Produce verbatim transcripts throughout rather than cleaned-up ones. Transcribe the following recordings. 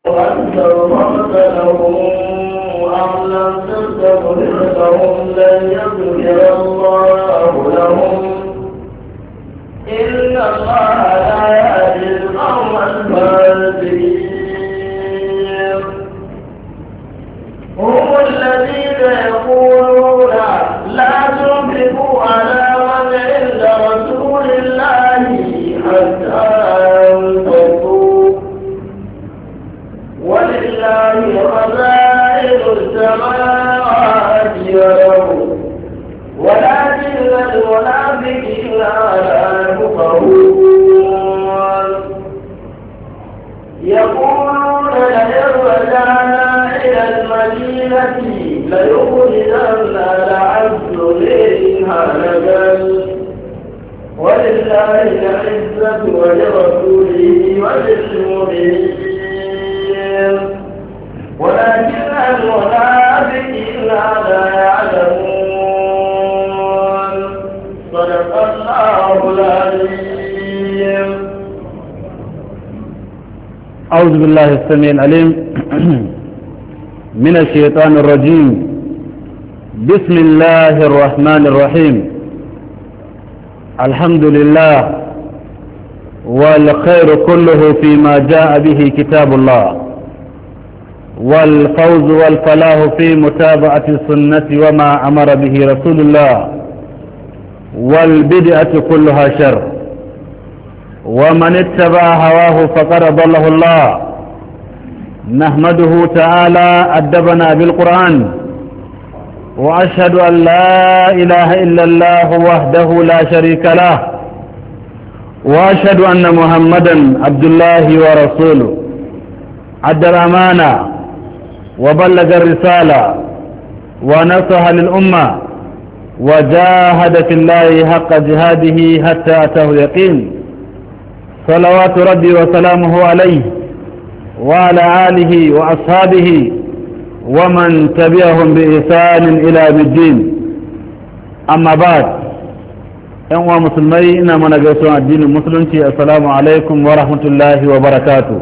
واستغفرت لهم أم لم تستغفر لهم لن يغفر الله لهم إن الله لا يهدي القوم الفاسقين هم الذين يقولون لا تنفقوا على من عند رسول الله حتى ينفقوا ولله خزائن السماوات والأرض ولكن المنافقين لا يفقهون يقولون لئن رجعنا إلى المدينة ليخرجن الأعز منها الأذل ولله العزة ولرسوله وللمؤمنين ولكن المنافقين لا يعلمون صدق الله العظيم. أعوذ بالله السميع العليم من الشيطان الرجيم. بسم الله الرحمن الرحيم. الحمد لله والخير كله فيما جاء به كتاب الله والفوز والفلاح في متابعة السنة وما أمر به رسول الله والبدعة كلها شر ومن اتبع هواه فقد ضله الله. نحمده تعالى أدبنا بالقرآن وأشهد أن لا إله إلا الله وحده لا شريك له وأشهد أن محمدا عبد الله ورسوله أدى الأمانة وبلغ الرسالة ونصح للأمة وجاهد في الله حق جهاده حتى أتاه اليقين صلوات ربي وسلامه عليه وعلى آله وأصحابه ومن تبعهم بإحسان إلى يوم الدين. أما بعد أيها المسلمين إنما نجلسون الدين المسلم السلام عليكم ورحمة الله وبركاته.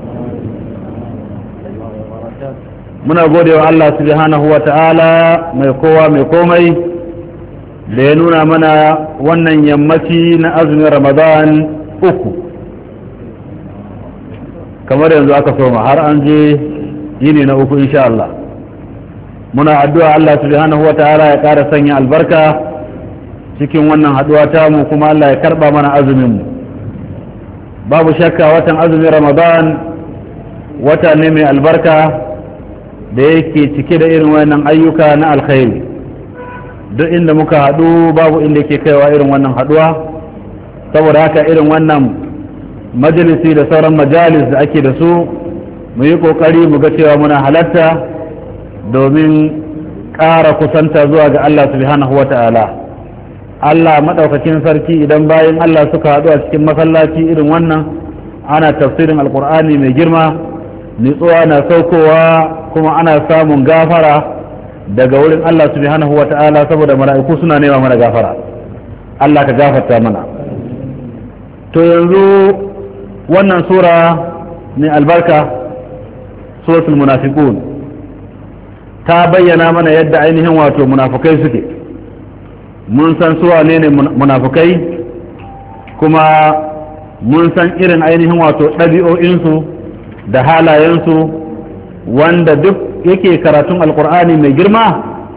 muna gode wa Allah subhanahu wa ta'ala mai kowa mai komai da ya nuna mana wannan yammaci na azumin Ramadan uku kamar yanzu aka soma har an je yini na uku insha Allah. Muna addu'a Allah subhanahu wa ta'ala ya ƙara sanya albarka cikin wannan haduwa ta mu kuma Allah ya karba mana azumin mu. Babu shakka watan azumin Ramadan wata ne mai albarka da yake cike da irin wannan ayyuka na alkhairi. Duk inda muka haɗu babu inda ke kaiwa irin wannan haɗuwa, saboda haka irin wannan majalisi da sauran majalis da ake da su mu yi ƙoƙari mu ga cewa muna halatta domin ƙara kusanta zuwa ga Allah subhanahu wata'ala. Allah maɗaukakin sarki idan bayan Allah suka haɗu a cikin masallaci irin wannan ana tafsirin alƙur'ani mai girma, nutsuwa na saukowa kuma ana samun gafara daga wurin Allah subhanahu wata'ala saboda mala'iku suna nema mana gafara. Allah ka gafarta mana. To yanzu wannan sura mai albarka suratul munafiqun ta bayyana mana yadda ainihin wato munafukai suke. Mun san su wane ne munafukai kuma mun san irin ainihin wato ɗabi'o'insu da halayensu wanda duk yake karatun alkur'ani mai girma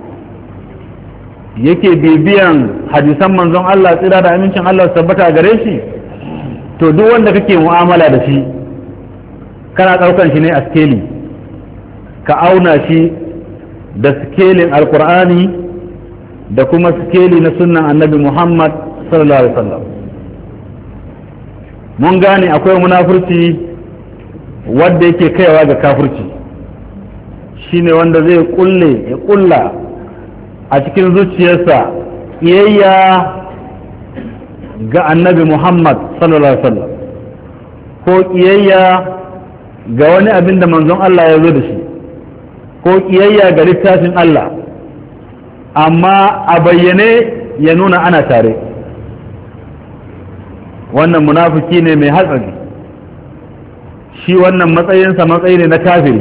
yake bibiyan hadisan manzon Allah tsira da amincin Allah tabbata gare shi, to duk wanda kake mu'amala da shi kana daukan shi ne a skeli ka auna shi da skelin alkur'ani da kuma skeli na sunnan annabi Muhammad sallallahu alaihi wasallam. Mun gane akwai munafurci wanda yake kaiwa ga kafirci, shine wanda zai kulle ya kulla a cikin zuciyarsa iyayya ga annabi Muhammad sallallahu alaihi wasallam ko kiyayya ga wani abin da manzon Allah ya zo da shi ko kiyayya ga littafin Allah, amma a bayyane ya nuna ana tare. wannan munafiki ne mai hatsari shi wannan matsayinsa matsayi ne na kafiri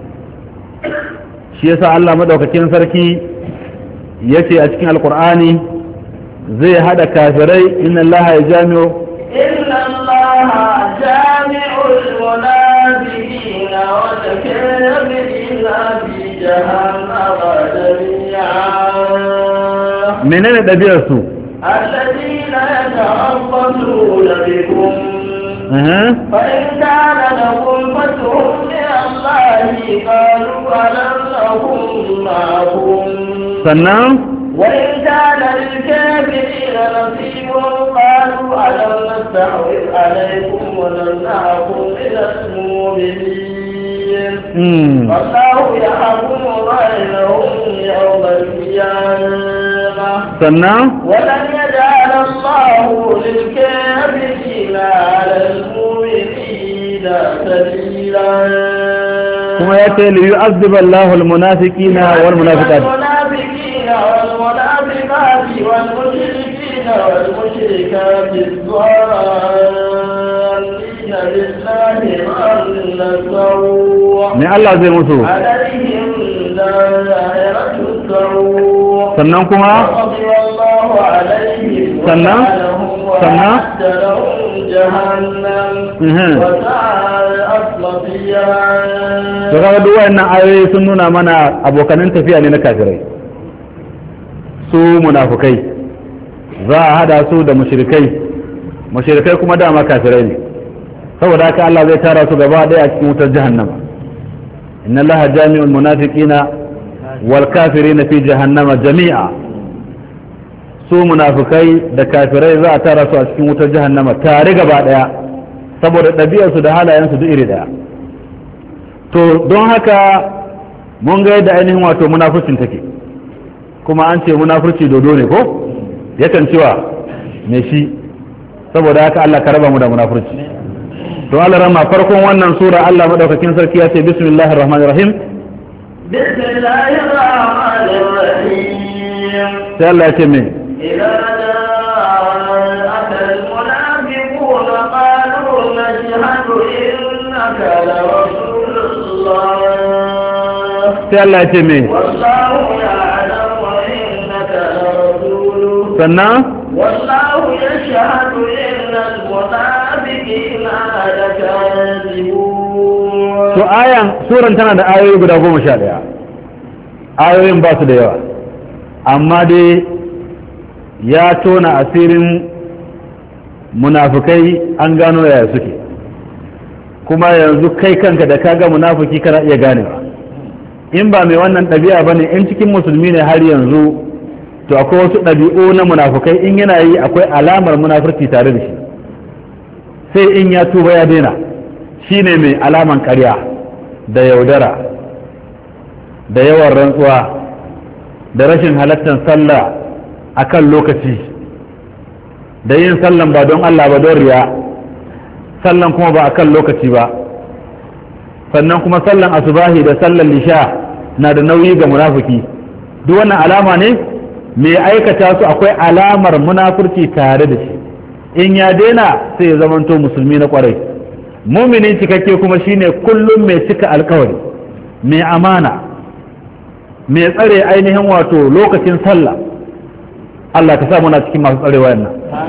shi yasa Allah madaukakin sarki yace a cikin alkur'ani zai hada kafirai inna Allah ya jami'u inna Allah jami'ul munafiqina wal kafirina fi jahannama jami'a menene ɗabi'ar su alladhina yata'abbasuna bikum فإن كان لكم فتح من الله قالوا ألم نكن معكم سنة وإن كان للكافرين نصيب قالوا ألم نستحوذ عليكم ونمنعكم من المؤمنين والله يحكم بينهم يوم القيامة سنة ولن يجعل الله للكافرين على المؤمنين سبيلا ثم يأتي ليعذب الله المنافقين والمنافقات والمنافقين والمنافقات والمشركين والمشركات الضالين بالله ظن السوء من الله زي مسو عليهم دائرة السوء sannan kuma رضي الله عليهم sannan sannan لهم جهنم وساءت مصيرا. to kaga duk wannan ayoyi sun nuna mana abokanan tafiya ne na kafirai su munafukai za a hada su da mushrikai mushrikai kuma dama kafirai ne saboda haka Allah zai tara su gaba daya a cikin wutar jahannama inna Allaha jami'ul munafiqina wal kafirina fi jahannama jami'a su munafukai da kafirai za a tara su a cikin wutar jahannama tare gaba daya saboda ɗabi'arsu da halayensu duk iri daya to don haka mun ga yadda ainihin wato munafurcin take kuma an ce munafurci dodo ne ko yakan cewa me shi saboda haka Allah ka raba mu da munafurci to Allah rama farkon wannan sura Allah madaukakin sarki ya ce bismillahir rahmanir rahim bismillahir rahmanir rahim sai Allah ya ce me إذا جاءك المنافقون قالوا نشهد إنك لرسول الله sai Allah ya ce me والله يعلم إنك لرسوله sannan والله يشهد إن المنافقين لكاذبون. to ayan suran tana da ayoyi guda goma sha ɗaya ayoyin ba su da yawa amma dai ya tona asirin munafukai an gano yaya suke kuma yanzu kai kanka da kaga munafuki kana iya ganewa in ba mai wannan ɗabi'a bane in cikin musulmi ne har yanzu to akwai wasu ɗabi'u na munafukai in yana yi akwai alamar munafurci tare da shi sai in ya tuba ya daina shine mai alaman ƙarya da yaudara da yawan rantsuwa da rashin halattar sallah akan lokaci da yin sallan ba don Allah ba don riya sallan kuma ba akan lokaci ba sannan kuma sallan asubahi da sallan lisha na da nauyi ga munafiki duk wannan alama ne mai aikata su akwai alamar munafurci tare da shi in ya daina sai ya zamanto musulmi na kwarai muminin cikakke kuma shine kullum mai cika alkawari mai amana mai tsare ainihin wato lokacin sallah Allah ka sa muna cikin masu tsarewa yana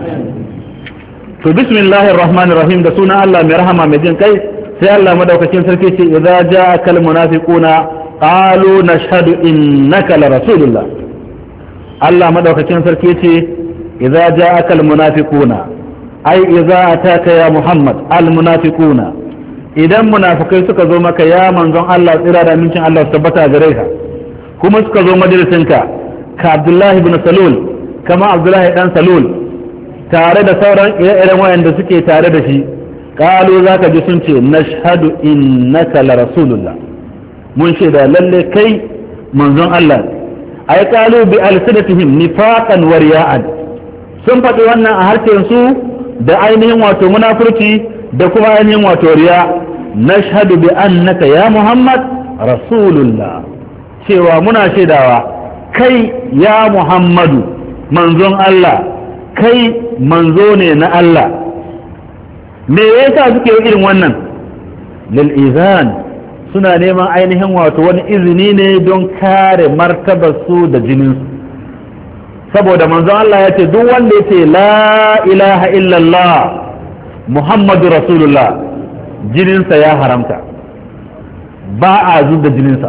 to bismillahir rahmanir rahim da sunan Allah mai rahama mai jin kai sai Allah madaukakin sarki ce idza ja'aka al munafiquna qalu nashhadu innaka la rasulullah Allah madaukakin sarki ce idza ja'aka al munafiquna ai idza ataka ya muhammad al munafiquna idan munafikai suka zo maka ya manzon Allah tsira da amincin Allah su tabbata gare ka kuma suka zo majalisinka ka Abdullahi ibn Salul kama Abdullahi dan Salul tare da sauran ire-iren wayanda suke tare da shi qalu zaka ji sun ce nashhadu innaka la rasulullah mun shaida lalle kai manzon Allah ai qalu bi alsidatihim nifaqan wa riya'an sun faɗi wannan a harshen su da ainihin wato munafurci da kuma ainihin wato riya nashhadu bi annaka ya Muhammad rasulullah cewa muna shaidawa kai ya Muhammadu manzon Allah kai manzo ne na Allah me yasa suke irin wannan lil izan suna neman ainihin wato wani izini ne don kare martabar su da jinin su saboda manzon Allah ya ce duk wanda ya ce la ilaha illallah muhammadu rasulullah jininsa ya haramta ba a zub da jininsa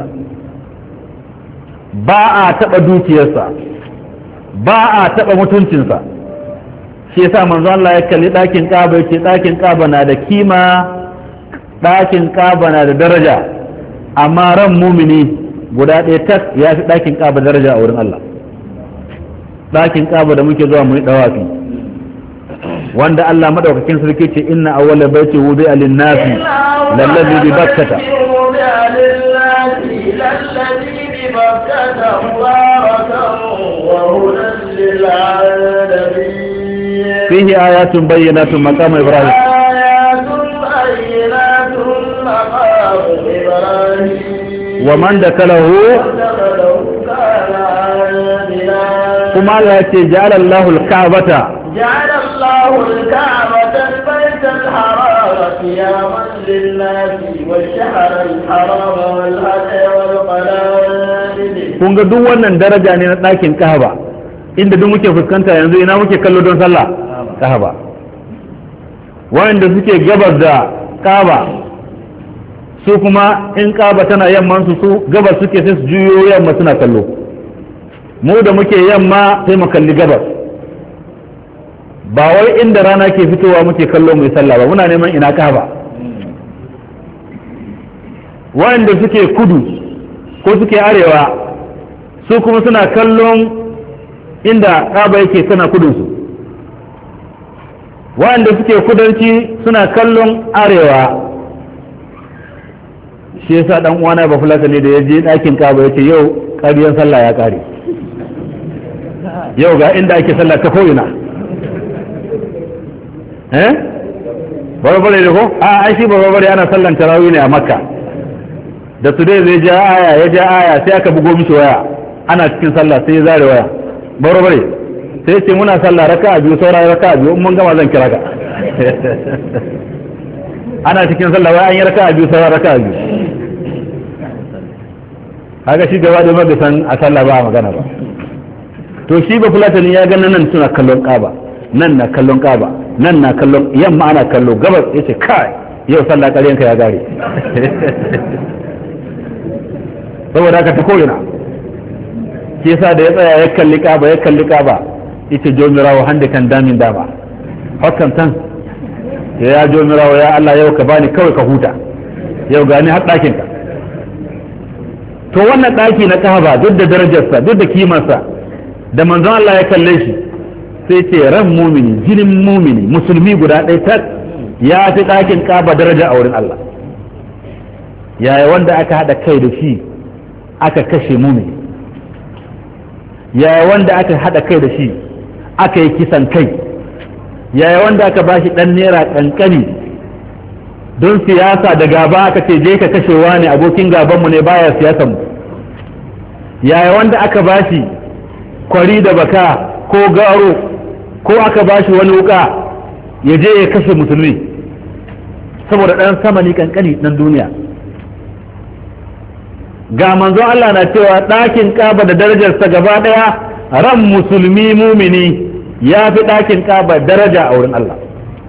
ba a taɓa dukiyarsa ba a taɓa mutuncinsa shi yasa manzo Allah ya kalli ɗakin Kaaba yake ɗakin Kaaba na da kima ɗakin Kaaba na da daraja amma ran mumini guda ɗaya tak ya fi ɗakin Kaaba daraja a wurin Allah ɗakin Kaaba da muke zuwa mu yi dawafi wanda Allah madaukakin sarki ce inna awwala baiti wudi'a lin-nasi lallazi bi bakkata fihi ayatun bayyinatun maqam ibrahim wa man dakalahu kuma Allah ya ce ja'ala Allahu al-ka'bata جعل الله الكعبة البيت الحرام قياما للناس والشهر الحرام والهدي والقلائد kun ga duk wannan daraja ne na ɗakin Kaaba inda duk muke fuskanta yanzu ina muke kallo don sallah Kaaba wanda suke gabar da Kaaba su kuma in Kaaba tana yamman su su gabar suke sai su juyo yamma suna kallo mu da muke yamma sai mu kalli gabar ba wai inda rana ke fitowa muke kallo mai sallah ba muna neman ina Kaaba wanda suke kudu ko suke arewa su kuma suna kallon inda Kaaba yake suna kudunsu wanda suke kudanci suna kallon arewa shi yasa dan uwana ba fulaka ne da ya je ɗakin Kaaba yace yau ƙariyar sallah ya ƙare yau ga inda ake sallah ta ko'ina eh barbare da ko a ai shi barbare ana sallan tarawih ne a Makka da su dai zai ja aya ya ja aya sai aka bugo mishi waya ana cikin sallah sai ya zare waya barbare sai ce muna sallah raka'a biyu saura raka'a biyu in mun gama zan kira ka ana cikin sallah wai an yi raka'a biyu saura raka'a biyu haka shi gaba da maga san a sallah ba magana ba to shi ba fulatani ya ga nan suna kallon Kaaba nan na kallon Kaaba nan na kallon yamma ana kallo gabas yace kai yau sallah ƙaryanka ya gare saboda haka ta koyina shi yasa da ya tsaya ya kalli Kaaba ya kalli Kaaba ita jomirawo hande kan damin dama hakan tan ya jomirawo ya Allah yau ka bani kawai ka huta yau gani har ɗakin ka to wannan ɗaki na Kaaba duk da darajarsa duk da kimarsa da manzon Allah ya kalle shi sai ce ran mumini jinin mumini musulmi guda ɗaya tak ya fi ɗakin Kaaba daraja a wurin Allah yaya wanda aka haɗa kai da shi aka kashe mumini yaya wanda aka haɗa kai da shi aka yi kisan kai yaya wanda aka bashi ɗan naira ƙanƙani don siyasa da gaba aka ce je ka kashewa ne abokin gabanmu ne baya siyasan mu yaya wanda aka bashi kwari da baka ko garo ko aka bashi wani wuka ya je ya kashe musulmi saboda ɗan samani kankani ɗan duniya ga manzon Allah na cewa ɗakin Kaaba da darajarsa gaba ɗaya ran musulmi mumini ya fi ɗakin Kaaba daraja a wurin Allah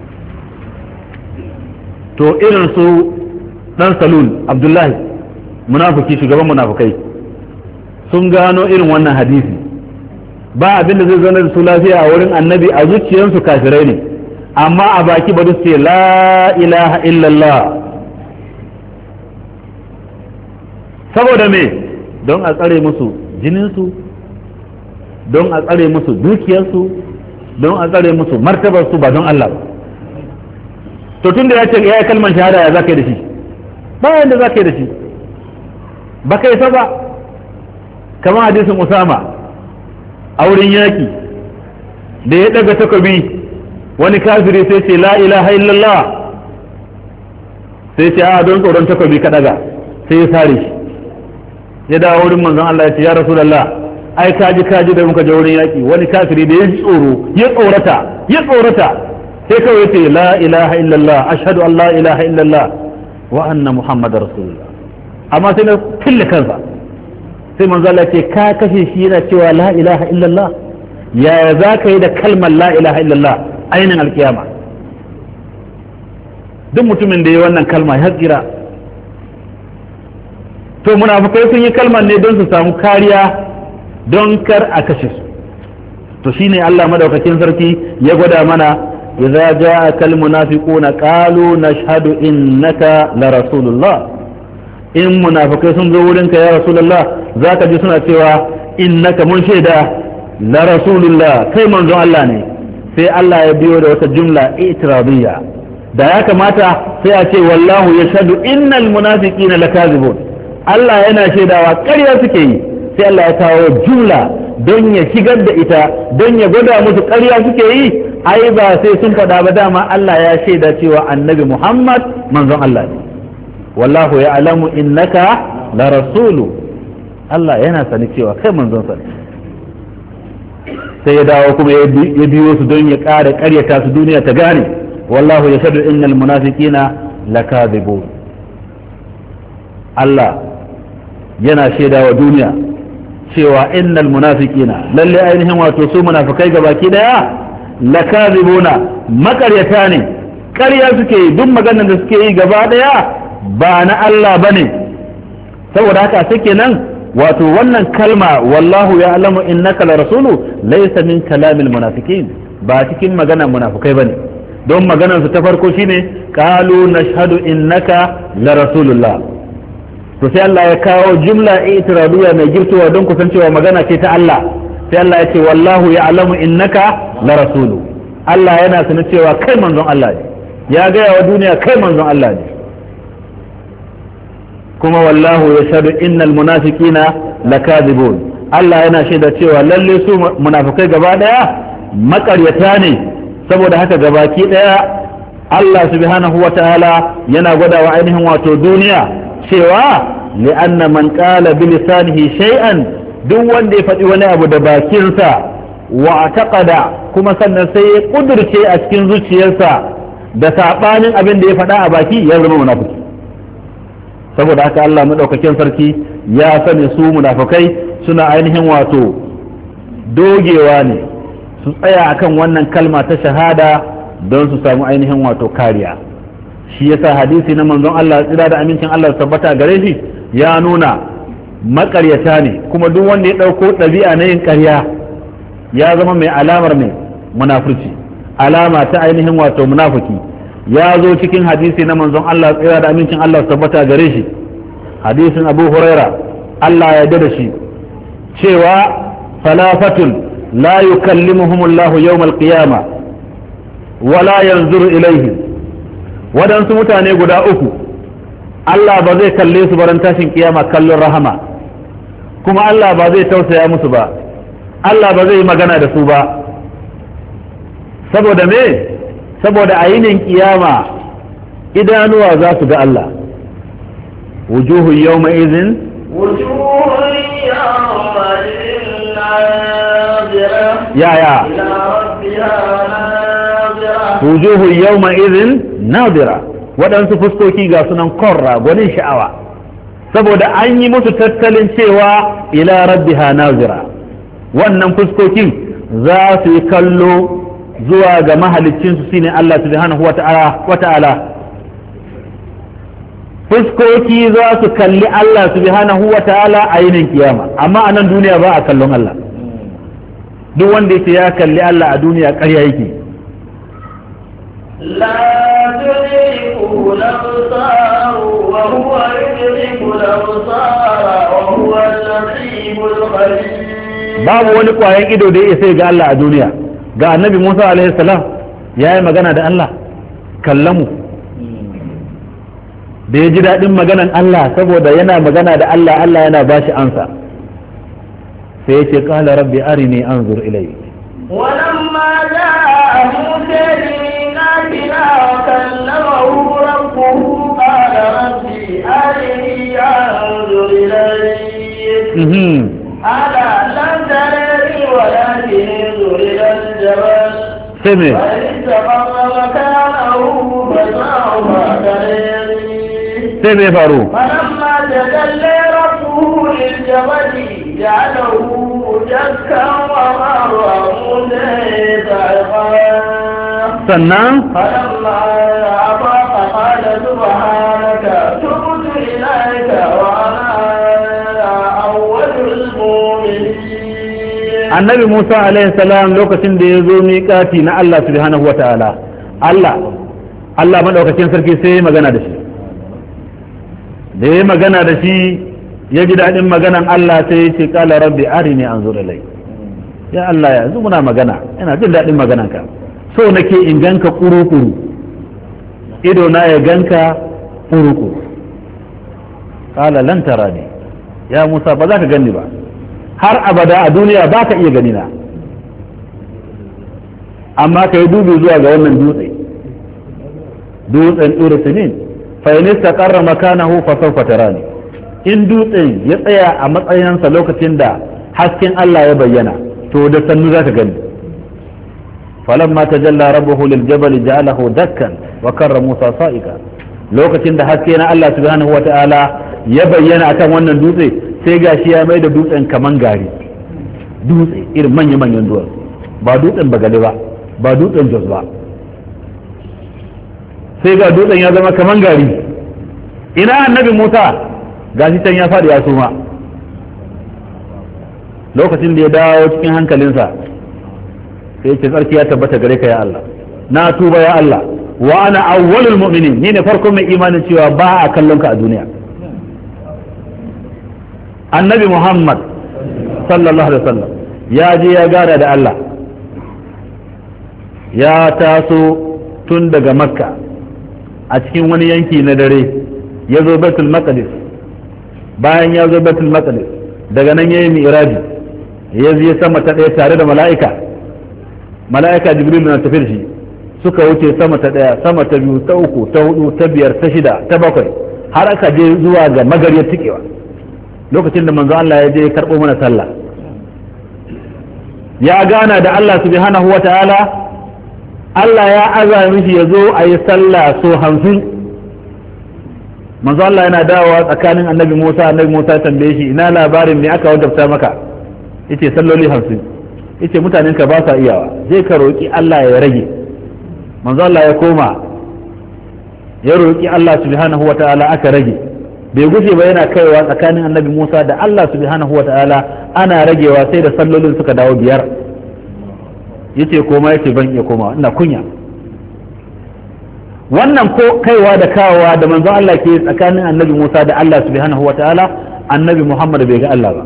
to irin su ɗan Salul Abdullahi munafiki shugaban munafikai sun gano irin wannan hadisi ba abin da zai zama da su lafiya a wurin annabi a zuciyarsu kafirai ne amma a baki ba su ce la ilaha illallah saboda me don a tsare musu jininsu don a tsare musu dukiyarsu don a tsare musu martabarsu ba don Allah ba to tun da ya ce ya yi kalmar shahada ya za ka yi da shi ba yadda za ka yi da shi ba ka yi saba kamar hadisin Usama a wurin yaki da ya daga takobi wani kafiri sai ce la ilaha illallah sai ce a don tsoron takobi ka daga sai ya sare shi ya dawo wurin manzon Allah ya ce ya rasulullah ai kaji kaji da muka je wurin yaki wani kafiri da ya ji tsoro ya tsorata ya tsorata sai kawai ya ce la ilaha illallah ashhadu an la ilaha illallah wa anna muhammadar rasulullah amma sai na kulle kansa sai manzo Allah ce ka kashe shi yana cewa la ilaha illallah yaya za ka yi da kalmar la ilaha illallah ainin alkiyama duk mutumin da ya wannan kalma ya tsira to munafukai sun yi kalmar ne don su samu kariya don kar a kashe su to shine Allah madaukakin sarki ya gwada mana idza jaa kal munafiquna qalu nashhadu innaka la rasulullah in munafikai sun zo wurinka ya rasulullah zaka ji suna cewa innaka mun shaida la rasulullah kai manzon Allah ne sai Allah ya biyo da wata jumla itiradiyya da ya kamata sai a ce wallahu yashhadu innal munafiqina lakazibun Allah yana shaidawa ƙarya suke yi sai Allah ya kawo jumla don ya shigar da ita don ya gwada musu ƙarya suke yi ai ba sai sun faɗa ba dama Allah ya shaida cewa annabi Muhammad manzon Allah ne wallahu ya alamu innaka la rasulu Allah yana sani cewa kai manzon sa ne sai ya dawo kuma ya biyo su don ya ƙara ƙaryata su duniya ta gane wallahu ya shaɗu innal munafiqina lakadibun Allah yana shaida wa duniya cewa innal munafiqina lalle ainihin wato su munafikai gabaki daya lakazibuna makaryata ne ƙarya suke yi duk maganar da suke yi gaba daya ba na Allah bane saboda haka suke nan wato wannan kalma wallahu ya'lamu innaka la rasulu laysa min kalamil munafiqin ba cikin maganar munafikai bane don maganar su ta farko shine qalu nashhadu innaka la rasulullah to sai Allah ya kawo jumla itiradiyya mai girtowa don kusancewa magana ce ta Allah sai Allah ya ce wallahu ya'lamu innaka la rasulu Allah yana sanin cewa kai manzon Allah ne ya gaya wa duniya kai manzon Allah ne kuma wallahu yashhadu innal munafiqina lakadibun Allah yana shaida cewa lalle su munafikai gaba daya makaryata ne saboda haka gabaki daya Allah subhanahu wataala yana gwada wa ainihin wato duniya cewa li'anna man qala bi lisanihi shay'an duk wanda ya faɗi wani abu da bakinsa wa taqada kuma sannan sai ya kudurce a cikin zuciyarsa da sabanin abin da ya faɗa a baki ya zama munafiki saboda haka Allah madaukakin sarki ya sani su munafikai suna ainihin wato dogewa ne su tsaya akan wannan kalma ta shahada don su samu ainihin wato kariya shi yasa hadisi na manzon Allah tsira da amincin Allah tabbata gare shi ya nuna makaryata ne kuma duk wanda ya dauko ɗabi'a na yin ƙarya ya zama mai alamar mai munafurci alama ta ainihin wato munafiki ya zo cikin hadisi na manzon Allah tsira da amincin Allah tabbata gare shi hadisin Abu Huraira Allah ya yarda da shi cewa salafatun la yukallimuhumullahu yawmal qiyamah wala yanzuru ilaihim waɗansu mutane guda uku Allah ba zai kalle su baran tashin kiyama kallon rahama kuma Allah ba zai tausaya musu ba Allah ba zai magana da su ba saboda me saboda a yinin kiyama idanuwa za su ga Allah wujuhu yawma idhin wujuhu yawma idhin nadira ya ya ila rabbiha nadira wujuhu yawma idhin nadira waɗansu fuskoki ga sunan korra gwanin sha'awa saboda an yi musu tattalin cewa ila rabbiha nazira wannan fuskokin za su yi kallo zuwa ga mahaliccinsu shine Allah subhanahu wa ta'ala fuskoki za su kalli Allah subhanahu wa ta'ala a yinin kiyama amma a nan duniya ba a kallon Allah duk wanda yake ya kalli Allah a duniya ƙarya yake لا تدركه الأبصار وهو يدرك الأبصار وهو اللطيف الخبير babu wani kwayan ido da ya sai ga Allah a duniya ga annabi Musa alaihi salam ya yi magana da Allah kallamu da ya ji daɗin maganan Allah saboda yana magana da Allah Allah yana bashi ansa sai ya ce qala rabbi arini anzur ilayk ولما جاء موسى بميقاتنا وكلمه ربه قال ربي أرني أنظر إليك قال لن ترني ولكن انظر إلى الجبل سمع فإن استقر مكانه فسوف ترني sai mai faru فلما تجلى ربه للجبل جعله دكا ومر موسى صعقا sannan فلما أفاق قال سبحانك تبت إليك وأنا أول المؤمنين. annabi Musa alaihi salam lokacin da ya zo miƙati na Allah subhanahu wa ta'ala Allah Allah madaukakin sarki sai ya magana da shi da ya magana da shi ya ji daɗin maganan Allah sai ya ce qala rabbi arini anzur ilai ya Allah ya yanzu muna magana ina jin daɗin magananka so nake in ganka kuru-kuru ido na ya ganka kuru-kuru qala lan tarani ya Musa ba za ka ganni ba har abada a duniya ba ka iya gani na amma ka yi dubi zuwa ga wannan dutse dutsen ɗura sinin fa in istaqarra makanahu fa sawfa tarani in dutsen ya tsaya a matsayinsa lokacin da hasken Allah ya bayyana to da sannu za ka gani falamma tajalla rabbuhu lil jabal ja'alahu dakkan wa karra Musa sa'ika lokacin da haske na Allah subhanahu wa ta'ala ya bayyana akan wannan dutse sai gashi ya mai da dutsen kaman gari dutse irin manya-manyan duwatsu ba dutsen bagale ba ba dutsen jos ba sai ga dutsen ya zama kaman gari ina annabi Musa gashi can ya faɗi ya suma lokacin da ya dawo cikin hankalinsa sai ce tsarki ya tabbata gare ka ya Allah na tuba ya Allah wa ana awwalul mu'minin ni ne farkon mai imanin cewa ba a kallon ka a duniya annabi Muhammad sallallahu alaihi wasallam ya je ya gara da Allah ya taso tun daga makka a cikin wani yanki na dare ya zo baitul maqdis bayan ya zo baitul maqdis daga nan yayi mi'raji ya je sama ta ɗaya tare da mala'ika mala'ika jibril na tafiyar shi suka wuce sama ta ɗaya sama ta biyu ta uku ta hudu ta biyar ta shida ta bakwai har aka je zuwa ga magariyar tikewa lokacin da manzo Allah ya je karɓo mana sallah ya gana da Allah subhanahu wa ta'ala Allah ya aza mishi ya zo a yi sallah so hamsin manzo Allah yana dawowa tsakanin annabi Musa annabi Musa tambaye shi ina labarin me aka wadabta maka yace salloli hamsin yace mutanen ka ba sa iyawa zai ka roki Allah ya rage manzo Allah ya koma ya roki Allah subhanahu wa ta'ala aka rage bai gushe ba yana kaiwa tsakanin annabi Musa da Allah subhanahu wa ta'ala ana ragewa sai da sallolin suka dawo biyar yace koma yace ban iya koma ina kunya wannan ko kaiwa da kawowa da manzon Allah ke tsakanin annabi Musa da Allah subhanahu wa ta'ala annabi Muhammad bai ga Allah ba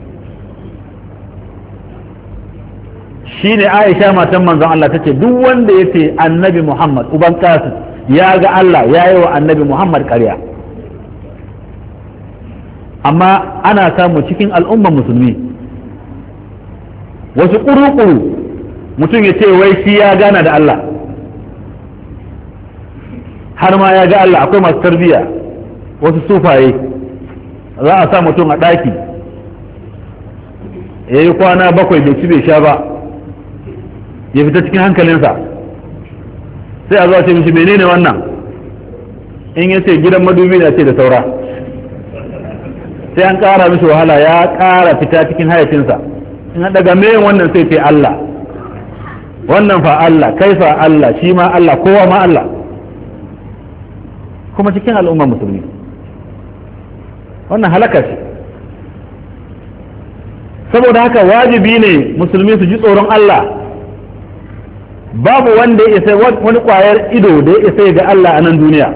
shine Aisha matan manzon Allah tace duk wanda yace annabi Muhammad uban Qasim ya ga Allah yayi wa annabi Muhammad ƙarya amma ana samu cikin al'umman musulmi wasu ƙuruƙuru mutum ya ce wai shi ya gana da Allah har ma ya ga Allah akwai masu tarbiyya wasu sufaye za a sa mutum a ɗaki ya yi kwana bakwai bai ci bai sha ba ya fita cikin hankalinsa sai a zuwa ce mishi menene wannan in ya ce gidan madubi na ce da saura sai an ƙara mishi wahala ya ƙara fita cikin hayacinsa in an daga meyin wannan sai ce Allah wannan fa Allah kai fa Allah shi ma Allah kowa ma Allah kuma cikin al'umma musulmi wannan halaka ce saboda haka wajibi ne musulmi su ji tsoron Allah babu wanda ya isa wani kwayar ido da ya isa ga Allah a nan duniya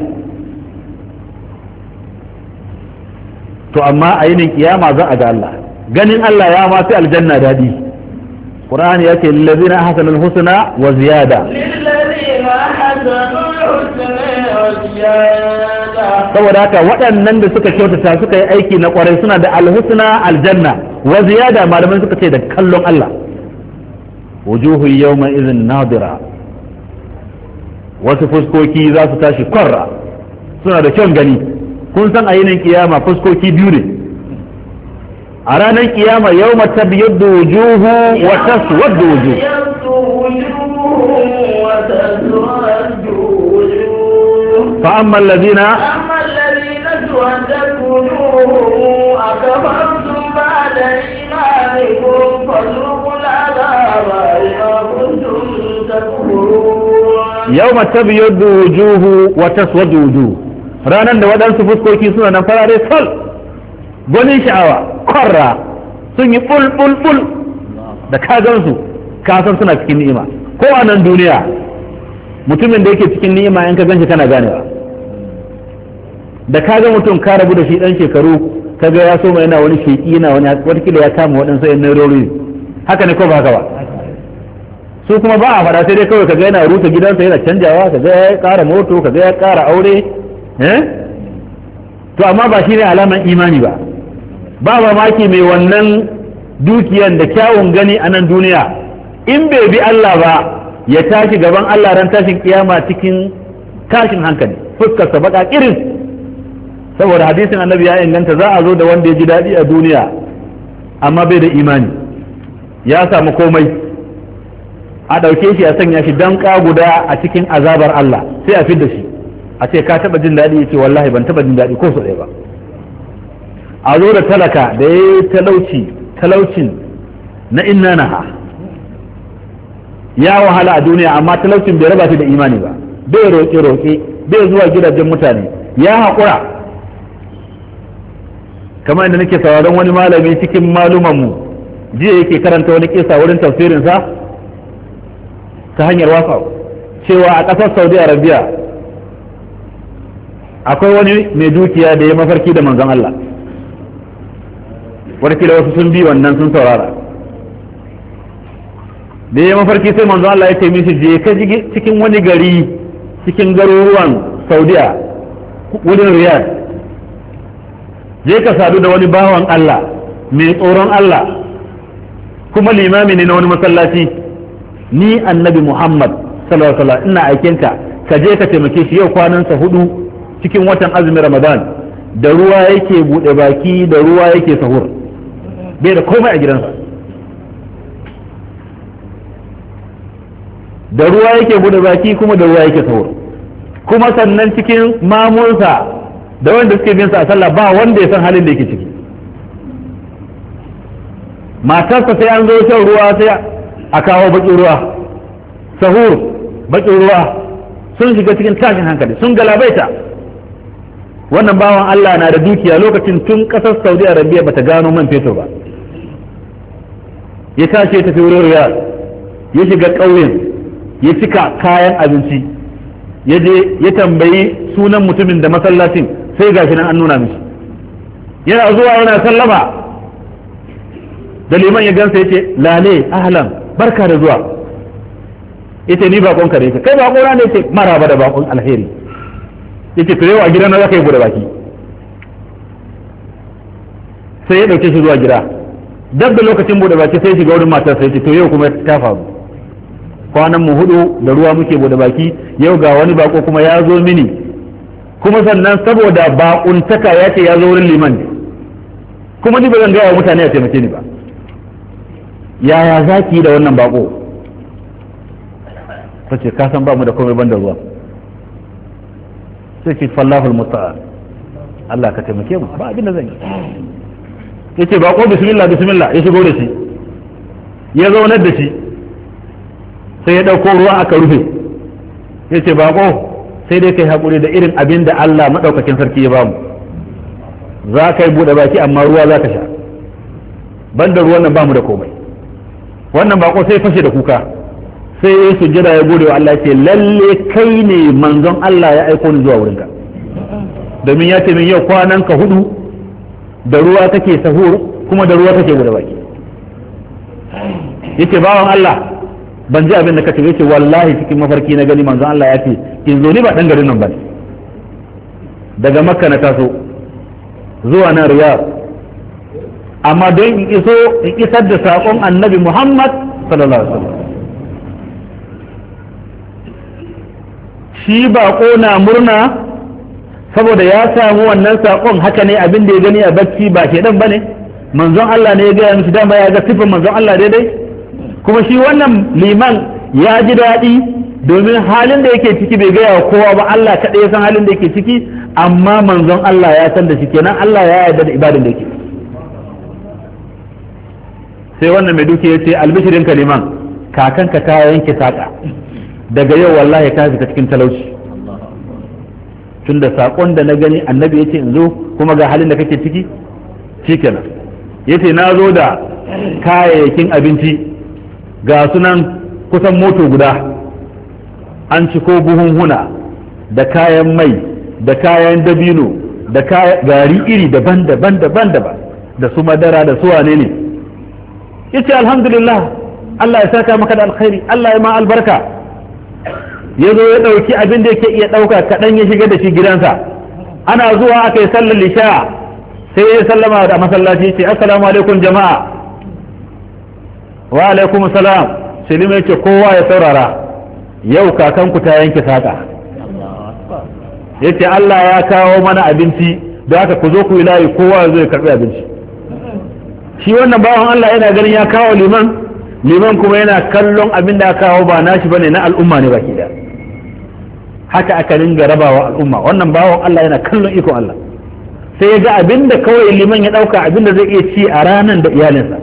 to amma a yinin kiyama za a ga Allah ganin Allah ya ma sai aljanna dadi Qur'ani yake lillazina ahsanul husna wa ziyada lillazina ahsanul husna wa ziyada saboda haka waɗannan da suka kyautata suka yi aiki na kwarai suna da alhusna aljanna wa ziyada malaman suka ce da kallon Allah wujuhu yawma idhin nadira wasu fuskoki za su tashi kwarra suna da kyan gani kun san a yinin kiyama fuskoki biyu ne a ranar kiyama yau mata biyar da wujuhu wa taswaddu wujuh fa amma alladhina اسودت وجوههم اكفرتم بعد ايمانكم فذوقوا العذاب بما كنتم تكفرون يوم تبيض وجوه وتسود وجوه ranar da waɗansu fuskoki suna nan farare sol gwanin sha'awa kwarra sun yi bul-bul-bul da kagansu kasan suna cikin ni'ima ko a nan duniya mutumin da yake cikin ni'ima in ka ganshi kana ganewa da kaga mutum ka rabu da shi dan shekaru kaga ya so mai yana wani sheki yana wani watakila ya kama waɗansu yan nairori haka ne ko ba haka ba su kuma ba a faɗa sai dai kawai kaga yana rusa gidansa yana canjawa kaga ya ƙara moto kaga ya ƙara aure eh to amma ba shi ne alaman imani ba ba mamaki mai wannan dukiyan da kyawun gani a nan duniya in bai bi Allah ba ya tashi gaban Allah ran tashin kiyama cikin tashin hankali fuskarsa baka irin saboda hadisin annabi ya inganta za a zo da wanda ya ji daɗi a duniya amma bai da imani ya samu komai a ɗauke shi a sanya shi danka guda a cikin azabar Allah sai a fidda shi a ce ka taɓa jin daɗi ya ce wallahi ban taɓa jin daɗi ko so ɗaya ba a zo da talaka da ya yi talauci talaucin na inna naha ya wahala a duniya amma talaucin bai raba shi da imani ba bai roƙe-roƙe bai zuwa gidajen mutane ya haƙura kamar inda nake sauraron wani malami cikin malumanmu jiya yake karanta wani kisa wurin tafsirinsa ta hanyar wasa cewa a ƙasar saudi arabia akwai wani mai dukiya da ya mafarki da manzon Allah warkila wasu sun bi wannan sun saurara da ya mafarki sai manzon Allah ya ce mishi je ka cikin wani gari cikin garuruwan saudiya wurin riyadh je ka sadu da wani bawan Allah mai tsoron Allah kuma limami ne na wani masallaci ni annabi Muhammad sallallahu alaihi wasallam ina aikinka ka je ka taimake shi yau kwanansa hudu cikin watan azumin Ramadan da ruwa yake bude baki da ruwa yake sahur bai da komai a gidansa da ruwa yake bude baki kuma da ruwa yake sahur kuma sannan cikin mamunsa da wanda suke bin sa a sallah ba wanda ya san halin da yake ciki matarsa sai an zo shan ruwa sai a kawo bakin ruwa sahur bakin ruwa sun shiga cikin tashin hankali sun galabaita wannan bawan Allah na da dukiya lokacin tun kasar Saudi Arabia bata gano man fetur ba ya tashi ya tafi wurin Riyadh ya shiga ƙauyen ya cika kayan abinci ya je ya tambayi sunan mutumin da masallacin sai gashi nan an nuna mishi yana zuwa yana sallama da liman ya gansa yace lale ahlan barka da zuwa yace ni bakon ka ne kai bakon na ne yace maraba da bakon alheri yace to yau a gidan na zaka yi bude baki sai ya dauke shi zuwa gida dab da lokacin bude baki sai shiga wurin matar sai yace to yau kuma ta faru kwanan mu hudu da ruwa muke bude baki yau ga wani bako kuma ya zo mini kuma sannan saboda bakuntaka ya ce ya zo wurin liman kuma ni ba zan gaya wa mutane a taimake ni ba yaya za ki yi da wannan bako ta ce ka san ba mu da komai ban da ruwa sai ce fallahul musta'an Allah ka taimake mu ba abin da zan yi yace bako bismillah bismillah ya shigo da shi ya zaunar da shi sai ya dauko ruwa aka rufe yace bako sai dai kai haƙuri da irin abin da Allah maɗaukakin sarki ya bamu za ka yi buɗe baki amma ruwa za ka sha banda ruwan nan bamu da komai wannan bako sai fashe da kuka sai ya sujjada ya gode wa Allah ce lalle kai ne manzon Allah ya aiko ni zuwa wurinka domin ya ce min yau kwanan ka hudu da ruwa kake sahur kuma da ruwa kake buɗe baki yace bawan Allah ban ji abin da kace yace wallahi cikin mafarki na gani manzon Allah ya ce in zo ni ba dan garin nan ba daga makka na taso zuwa nan riyadh amma don in iso in isar da sakon annabi Muhammad sallallahu alaihi wasallam shi bako na murna saboda ya samu wannan sakon haka ne abin da ya gani a bacci ba ke dan bane manzon Allah ne ya gaya mishi dama ya ga sifin manzon Allah daidai kuma shi wannan liman ya ji daɗi domin halin da yake ciki bai gaya wa kowa ba Allah kaɗai ya san halin da yake ciki amma manzon Allah ya san da shi kenan Allah ya yarda da ibadan da yake sai wannan mai duki ya ce albishirin kaliman kakanka ta yanke saƙa daga yau wallahi ka fita cikin talauci tunda saƙon da na gani annabi ya ce in zo kuma ga halin da kake ciki shikenan ya ce na zo da kayayyakin abinci ga sunan kusan moto guda an ciko buhunhuna da kayan mai da kayan dabino da gari iri daban-daban daban-daban da su madara da su wane ne yace alhamdulillah Allah ya saka maka da alkhairi Allah ya ma albarka ya zo ya dauki abin da yake iya dauka kadan ya shiga da shi gidansa ana zuwa aka yi sallar lisha sai ya sallama da masallaci yace assalamu alaikum jama'a wa alaikum salam sai ya ce kowa ya saurara yau kakanku ta yanke saka yace Allah ya kawo mana abinci da haka ku zo ku yi layi kowa zai karbi abinci shi wannan bawan Allah yana ganin ya kawo liman liman kuma yana kallon abin da ya kawo ba nashi bane na al'umma ne baki da haka aka ringa rabawa al'umma wannan bawan Allah yana kallon ikon Allah sai ya ga abin da kawai liman ya dauka abin da zai iya ci a ranan da iyalinsa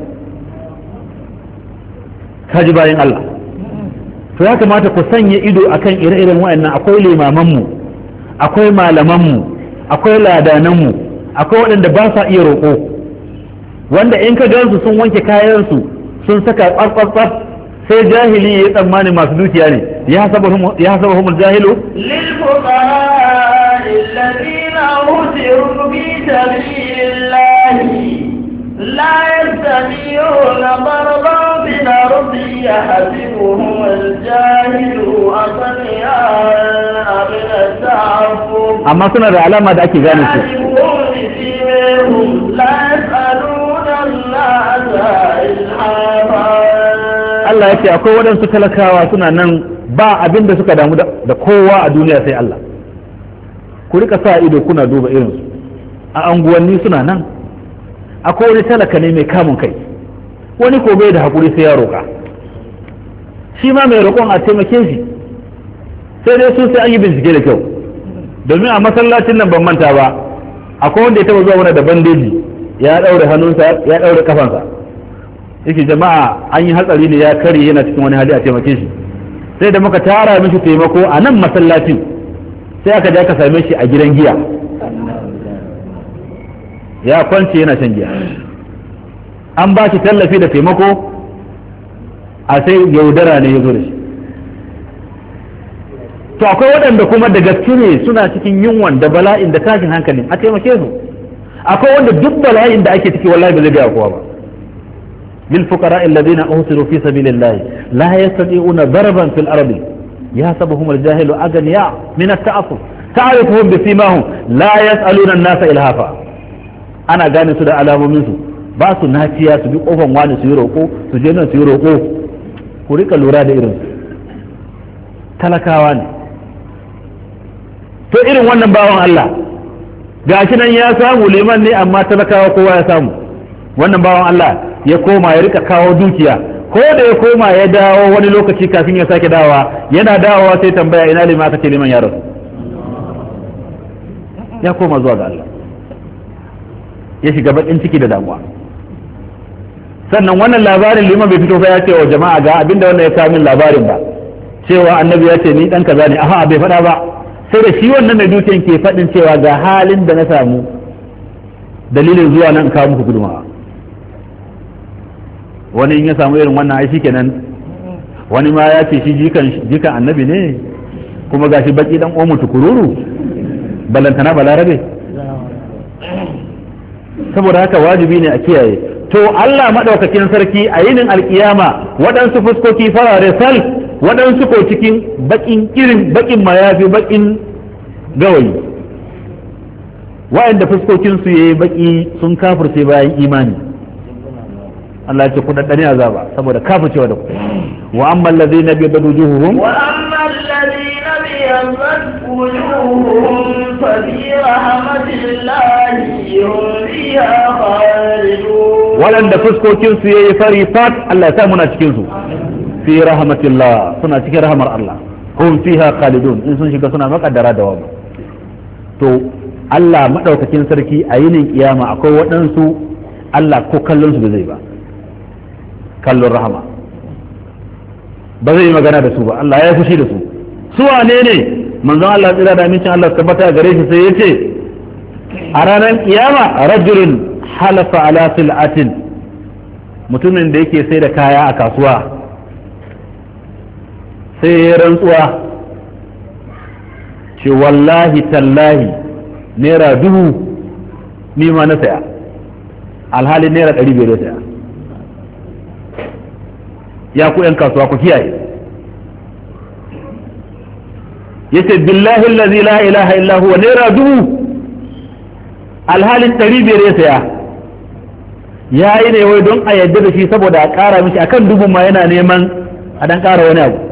kaji bayan Allah to ya kamata ku sanya ido akan ire-iren waɗannan akwai limamanmu akwai malamanmu akwai ladananmu akwai waɗanda ba sa iya roƙo wanda in ka gansu sun wanke kayansu sun saka tsaf sai jahili ya tsammani masu dukiya ne ya saba humul jahilu lil fuqara alladhina usiru bi sabilillahi la yastati'una darban fil ardi yahsibuhum al-jahilu aghniya'a min at-ta'affuf amma suna da alama da ake gane su la yas'aluna an-nasa ilhafa Allah ya ce akwai waɗansu talakawa suna nan ba abin da suka damu da kowa a duniya sai Allah ku rika sa ido kuna duba irinsu a anguwanni suna nan akwai wani talaka ne mai kamun kai wani ko bai da haƙuri sai ya roƙa shi ma mai roƙon a taimake shi sai dai su sai an yi bincike da kyau domin a masallacin nan ban manta ba akwai wanda ya taɓa zuwa wani da bandeji ya ɗaure hannunsa ya ɗaure kafansa yake jama'a an yi hatsari ne ya kare yana cikin wani hali a taimake shi sai da muka tara mishi taimako a nan masallacin sai aka je aka same shi a gidan giya ya kwance yana shan giya an ba shi tallafi da taimako a sai yaudara ne ya zo da shi to akwai waɗanda kuma da gaske ne suna cikin yunwan da bala'in da tashin hankalin a taimake su akwai wanda duk bala'in da ake ciki wallahi ba zai gaya kowa ba للفقراء الذين أوصلوا في سبيل الله لا يستطيعون ضربا في الأرض يحسبهم الجاهل أغنياء من التعفف تعرفهم بسيماهم لا يسألون الناس إلهافا أنا غاني سودا علامة منسو باسو ناتيا su bi kofan wani su yi roƙo su je nan su yi roƙo ku rika lura da irin talakawa ne to irin wannan bawan Allah gashi nan ya samu liman ne amma talakawa kowa ya samu wannan bawan Allah ya koma ya rika kawo dukiya ko da ya koma ya dawo wani lokaci kafin ya sake dawowa yana dawowa sai tambaya ina lima aka ce liman ya rasu ya koma zuwa ga Allah ya shiga bakin ciki da damuwa sannan wannan labarin liman bai fito fa ya ce wa jama'a ga abinda wannan ya kawo min labarin ba cewa annabi ya ce ni dan kaza ne aha bai faɗa ba sai da shi wannan mai dukiyan ke faɗin cewa ga halin da na samu dalilin zuwa nan kawo muku gudumawa wani in ya samu irin wannan ai kenan wani ma ya ce shi jikan jikan annabi ne kuma gashi baki dan omu tukururu balantana balarabe saboda haka wajibi ne a kiyaye to Allah madaukakin sarki a yinin alkiyama waɗansu fuskoki farare sal waɗansu ko cikin bakin irin bakin mayafi bakin gawayi wa'anda fuskokin su yayi baki sun kafirce bayan imani Allah ya ce ku daddane azaba saboda kafircewa da ku wa amma allazina bi wujuhuhum wa amma allazina bi wujuhuhum fa fi rahmatillahi hum fiha khalidun walanda fuskokin su yayi fari fat Allah ya sa muna cikin su fi rahmatillah suna cikin rahmar Allah hum fiha khalidun in sun shiga suna makaddara da wani to Allah madaukakin sarki a yinin kiyama akwai waɗansu Allah ko kallon su da zai ba kallon rahama ba zai yi magana da su ba Allah ya fushi da su su wane ne manzon Allah tsira da amincin Allah tabbata gare shi sai yace a ranar kiyama rajulun halafa ala sil'atin mutumin da yake sai da kaya a kasuwa sai ya rantsuwa ce wallahi tallahi naira dubu ni ma na saya alhalin naira ɗari biyar da saya ya ku ‘yan kasuwa ku kiyaye yace billahi allazi la ilaha illa huwa naira dubu alhalin ɗari biyar ya saya ya yi ne wai don a yadda da shi saboda a ƙara mishi akan dubun ma yana neman a dan ƙara wani abu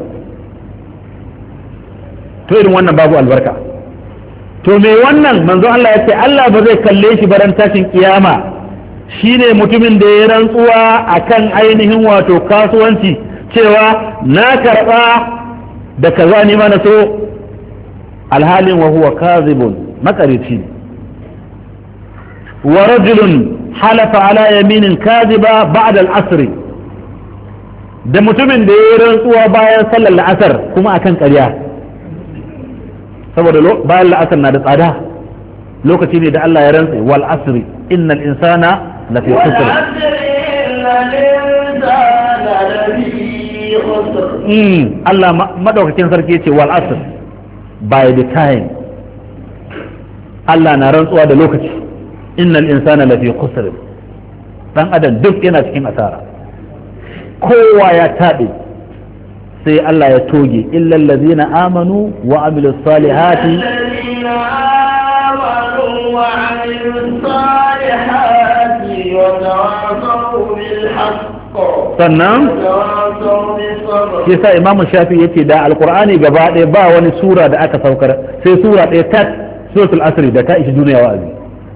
to irin wannan babu albarka to me wannan manzo Allah ya ce Allah ba zai kalle shi baran tashin kiyama shine mutumin da ya rantsuwa akan ainihin wato kasuwanci cewa na karba da kaza ni ma na so alhalin wa huwa kazibun makarici wa rajulun halafa ala yaminin kaziba ba'da al-asr da mutumin da ya rantsuwa bayan sallar la'asar kuma akan ƙarya saboda bayan la'asar na da tsada lokaci ne da Allah ya rantsa wal asri innal insana lafi khusr mm Allah madaukakin sarki yace wal asr by the time Allah na rantsuwa da lokaci innal insana lafi khusr dan adam duk yana cikin asara kowa ya tabe sai Allah ya toge illal ladina amanu wa amilus salihati sannan yasa imamu shafi yace da alqur'ani gaba ɗaya ba wani sura da aka saukar sai sura ɗaya ta suratul asri da ta ishi duniya wa'azi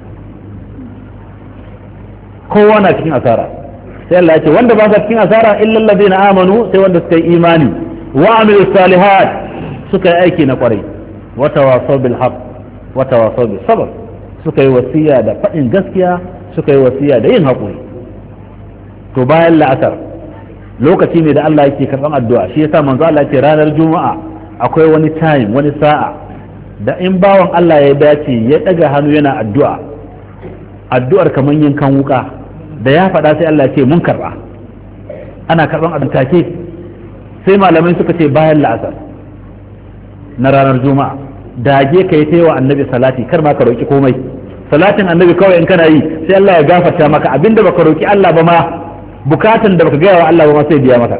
kowa na cikin asara sai Allah ya ce wanda ba sa cikin asara illal ladina amanu sai wanda suka yi imani wa amilus salihat suka yi aiki na kwarai wa tawasaw bil haqq wa tawasaw bis sabr suka yi wasiya da faɗin gaskiya suka yi wasiya da yin haƙuri to bayan la'asar lokaci ne da Allah yake karɓan addu'a shi yasa manzo Allah ce ranar juma'a akwai wani time wani sa'a da in bawan Allah ya dace ya ɗaga hannu yana addu'a addu'ar kamar yankan wuka da ya faɗa sai Allah ce mun karɓa ana karɓan abin take sai malamai suka ce bayan la'asar na ranar juma'a dage ka yi taiwa annabi salati kar ma ka roƙi komai salatin annabi kawai in kana yi sai Allah ya gafarta maka abinda baka roƙi Allah ba ma bukatan da baka gaya wa Allah ba ma sai biya maka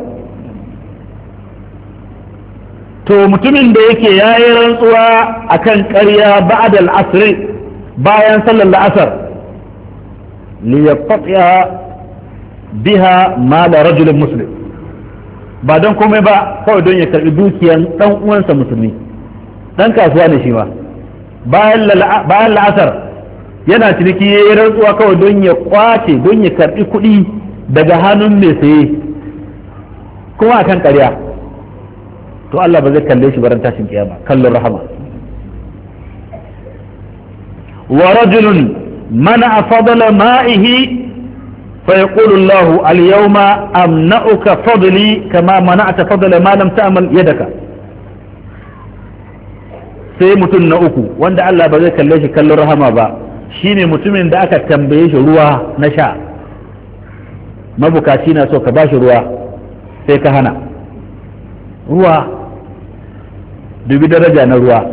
to mutumin da yake yayi rantsuwa akan ƙarya ba'da al-asr bayan sallar la'asar liyaqti'a biha mal rajul muslim ba don komai ba kawai don ya karbi dukiyan dan uwansa musulmi dan kasuwa ne shi ma bayan la'asar yana ciniki ya yi rantsuwa kawai don ya kwace don ya karbi kuɗi daga hannun mai saye kuma akan ƙarya to Allah ba zai kalle shi baran tashin kiyama kallon rahama wa rajulun mana fadala ma'ihi فيقول الله اليوم أمنعك فضلي كما منعت فضل ما لم تعمل يدك sai mutum na uku wanda Allah ba zai kalle shi kallon rahama ba shine mutumin da aka tambaye shi ruwa na sha mabukaci na so ka bashi ruwa sai ka hana ruwa dubi daraja na ruwa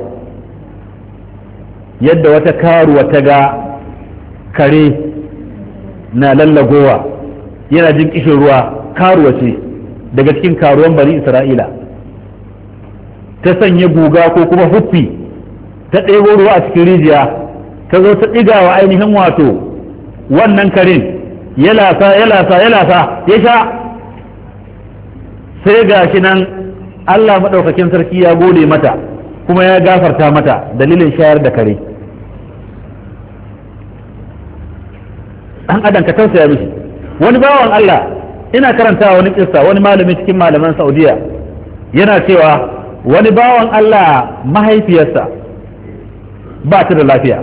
yadda wata karuwa ta ga kare na lallagowa yana jin kishin ruwa karuwa ce daga cikin karuwan bani isra'ila ta sanya guga ko kuma huffi ta ɗebo ruwa a cikin rijiya ta zo ta ɗiga wa ainihin wato wannan karin ya lasa ya lasa ya lasa ya sha sai ga shi nan Allah maɗaukakin sarki ya gode mata kuma ya gafarta mata dalilin shayar da kare dan adam ka tausaya mishi wani bawan Allah ina karantawa wani kissa wani malami cikin malaman Saudiya yana cewa wani bawan Allah mahaifiyarsa ba ta da lafiya,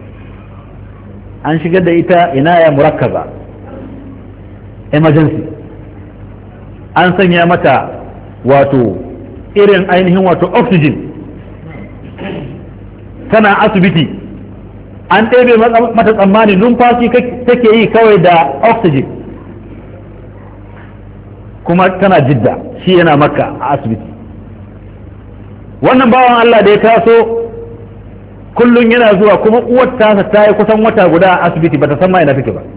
an shigar da ita ina ya murakkaza emergency, an sanya mata wato irin ainihin wato oxygen, tana asibiti an ɗebe mata tsammani numfashi take yi kawai da oxygen, kuma tana jidda shi yana makka a asibiti. Wannan bawan Allah da ya taso kullum yana zuwa, kuma uwar tasa ta yi kusan wata guda a asibiti ba ta san ma ina take ba.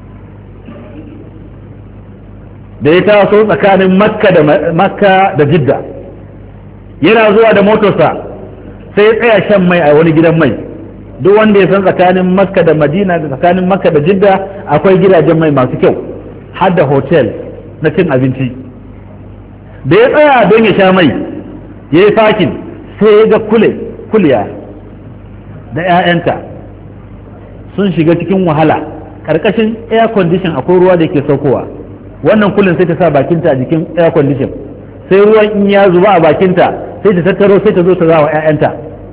Da ya taso tsakanin makka da makka da jidda, yana zuwa da motarsa sai ya tsaya shan mai a wani gidan mai. Duk wanda ya san tsakanin makka da madina da tsakanin makka da jidda akwai gidajen mai masu kyau har da hotel na cin abinci. Da ya tsaya don ya sha mai ya yi fakin sai ya ga kule kuliya da 'ya'yanta sun shiga cikin wahala, ƙarƙashin air condition akwai ruwa da ke saukowa. Wannan kulin sai ta sa bakinta a jikin air condition, sai ruwan in ya zuba a bakinta sai ta tattaro sai ta zo ta zawa 'ya'yanta.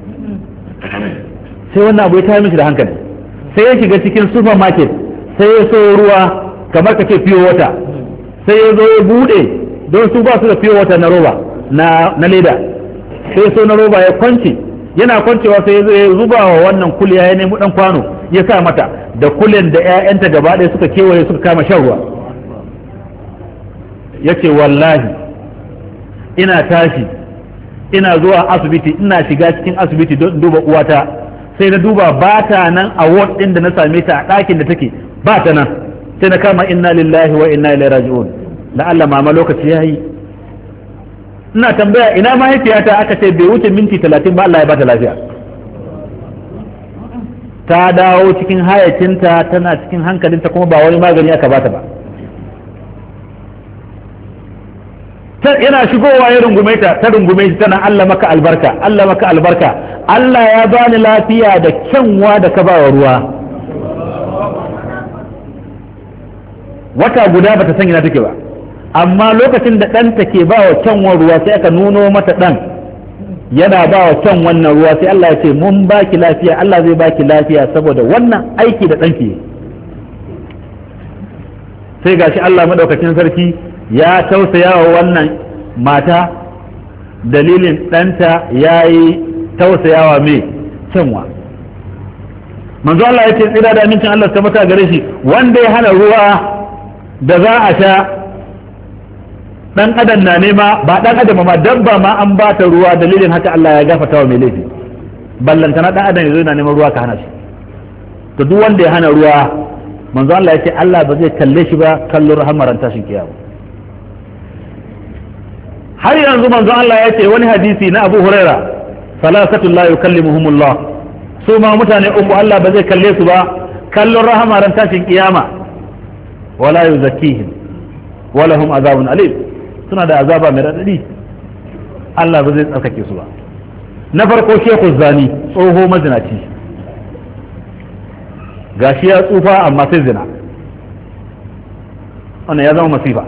Sai wannan abu ya tayar mishi da hankali, sai ya shiga cikin supermarket sai ya so ruwa kamar ka ce fiye wata, sai ya zo ya bude don su ba su da fiye wata na roba na leda, sai so na roba ya kwance, yana kwancewa sai ya zo ya zuba wa wannan kuliya ya nemi dan kwano ya sa mata da kulin da 'ya'yanta gaba ɗaya suka kewaye suka kama shan ruwa. Ya ce wallahi ina tashi ina zuwa asibiti, ina shiga cikin asibiti don duba uwata, sai na duba ba ta nan a ward ɗin da na same ta a ɗakin da take ba ta nan, sai na kama inna lillahi wa inna ilaihi raji'un, la'alla mama lokaci ya yi. Ina tambaya ina mahaifiyata, aka ce bai wuce minti talatin ba Allah ya bata lafiya, ta dawo cikin hayacinta tana cikin hankalinta kuma ba wani magani aka bata ba. Yana shigowa ya rungume ta ta rungume shi tana Allah maka albarka, Allah maka albarka, Allah ya bani lafiya da kyanwa da ka bawa ruwa. Wata guda bata san ina take ba, amma lokacin da ɗanta ke bawa kyanwa ruwa sai aka nuno mata ɗan yana bawa kyan wannan ruwa, sai Allah ya ce mun baki lafiya, Allah zai baki lafiya saboda wannan aiki da ɗanki. Sai gashi Allah madaukakin sarki ya tausaya wa wannan mata dalilin ɗanta ya yi tausayawa mai kyanwa. Manzo Allah ya ce tsira da amincin Allah ta mata gare shi, wanda ya hana ruwa da za a sha, ɗan adam na nema, ba ɗan adam ma dabba ma an ba ta ruwa, dalilin haka Allah ya gafata wa mai laifi, ballantana ɗan adam ya zo na neman ruwa ka hana shi. To duk wanda ya hana ruwa, manzo Allah ya ce Allah ba zai kalle shi ba kallon rahamaran tashin kiyama. Har yanzu manzo Allah ya ce wani hadisi na Abu Huraira, salasatu la yukallimuhumullah, su ma mutane uku Allah ba zai kalle su ba kallon rahamaran tashin kiyama, wala yuzakkihim wala hum azabun alim, suna da azaba mai radadi, Allah ba zai tsarkake su ba. Na farko shehu zani, tsoho mazinaci, gashi ya tsufa amma sai zina, wannan ya zama masifa.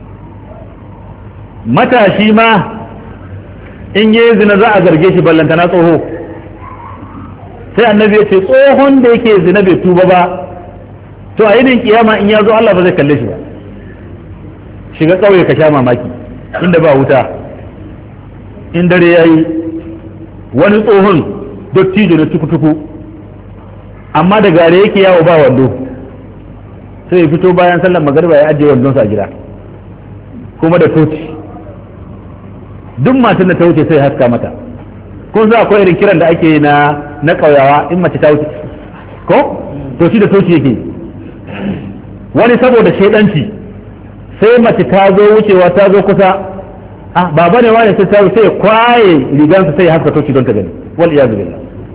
Matashi ma in yi zina za a zarge shi, ballantana tsoho. Sai annabi ya ce tsohon da yake zina bai tuba ba, to a yinin kiyama in ya zo Allah ba zai kalle shi ba. Shiga ƙauye ka sha mamaki inda ba wuta, in dare ya yi wani tsohon dottijo na tukutuku, amma da gare yake yawo ba wando, sai ya fito bayan sallar magariba ya ajiye wandonsa a gida kuma da toci. Duk matan da ta wuce sai haska mata. Kun za akwai irin kiran da ake na na ƙauyawa in mace ta wuce ko to shi da toci yake. Wani saboda shaidanci sai mace ta zo wucewa ta zo kusa, ah baba ne wani sai ta sai ya kwaye rigansa sai ya haska toci don ta gani, wal iyazu billah.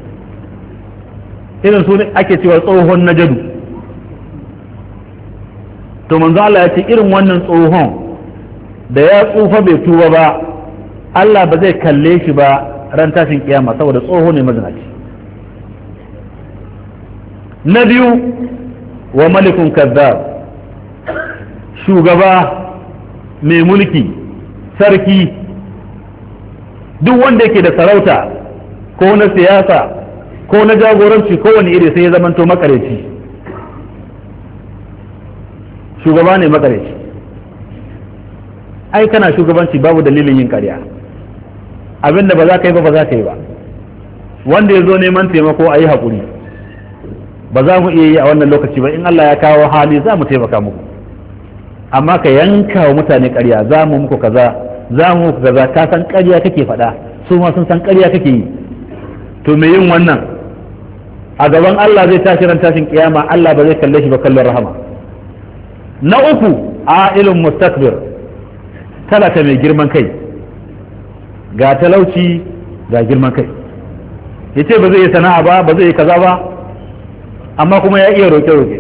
Irin su ne ake cewa tsohon najadu. To manzo Allah ya ce irin wannan tsohon da ya tsufa bai tuba ba, Allah ba zai kalle shi ba ran tashin kiyama saboda tsoho ne mazinaci. Na biyu, wa malikun kazzab, shugaba mai mulki, sarki duk wanda yake da sarauta ko na siyasa ko na jagoranci ko wani iri sai ya zamanto makareci, shugaba ne makareci. ai kana shugabanci babu dalilin yin ƙarya, abinda ba za ka yi ba ba za ka yi ba. wanda ya zo neman taimako a yi haƙuri, ba za mu iya yi a wannan lokaci ba, in Allah ya kawo hali za mu taimaka muku, amma ka yanka wa mutane ƙarya, za mu muku kaza za mu muku kaza, ka san ƙarya kake faɗa, su ma sun san ƙarya kake yi. to me yin wannan a gaban Allah zai tashi ran tashin kiyama, Allah ba zai kalle shi ba kallon rahama. na uku ailun mustakbir, talaka mai girman kai, ga talauci ga girman kai, yace ba zai yi sana'a ba ba zai yi kaza ba, amma kuma ya iya roke-roke.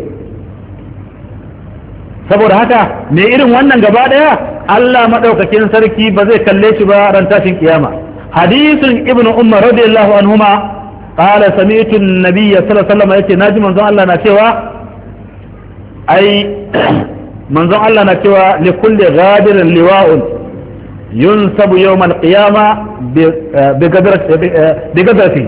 saboda haka me irin wannan gaba daya Allah madaukakin sarki ba zai kalle shi ba ran tashin kiyama. hadisin ibnu umar radiyallahu anhuma qala sami'tu an-nabiy sallallahu alaihi wasallam yace naji manzon Allah na cewa ai manzon Allah na cewa li kulli ghadirin liwa'un yunsabu yawm al-qiyama bi gadrati.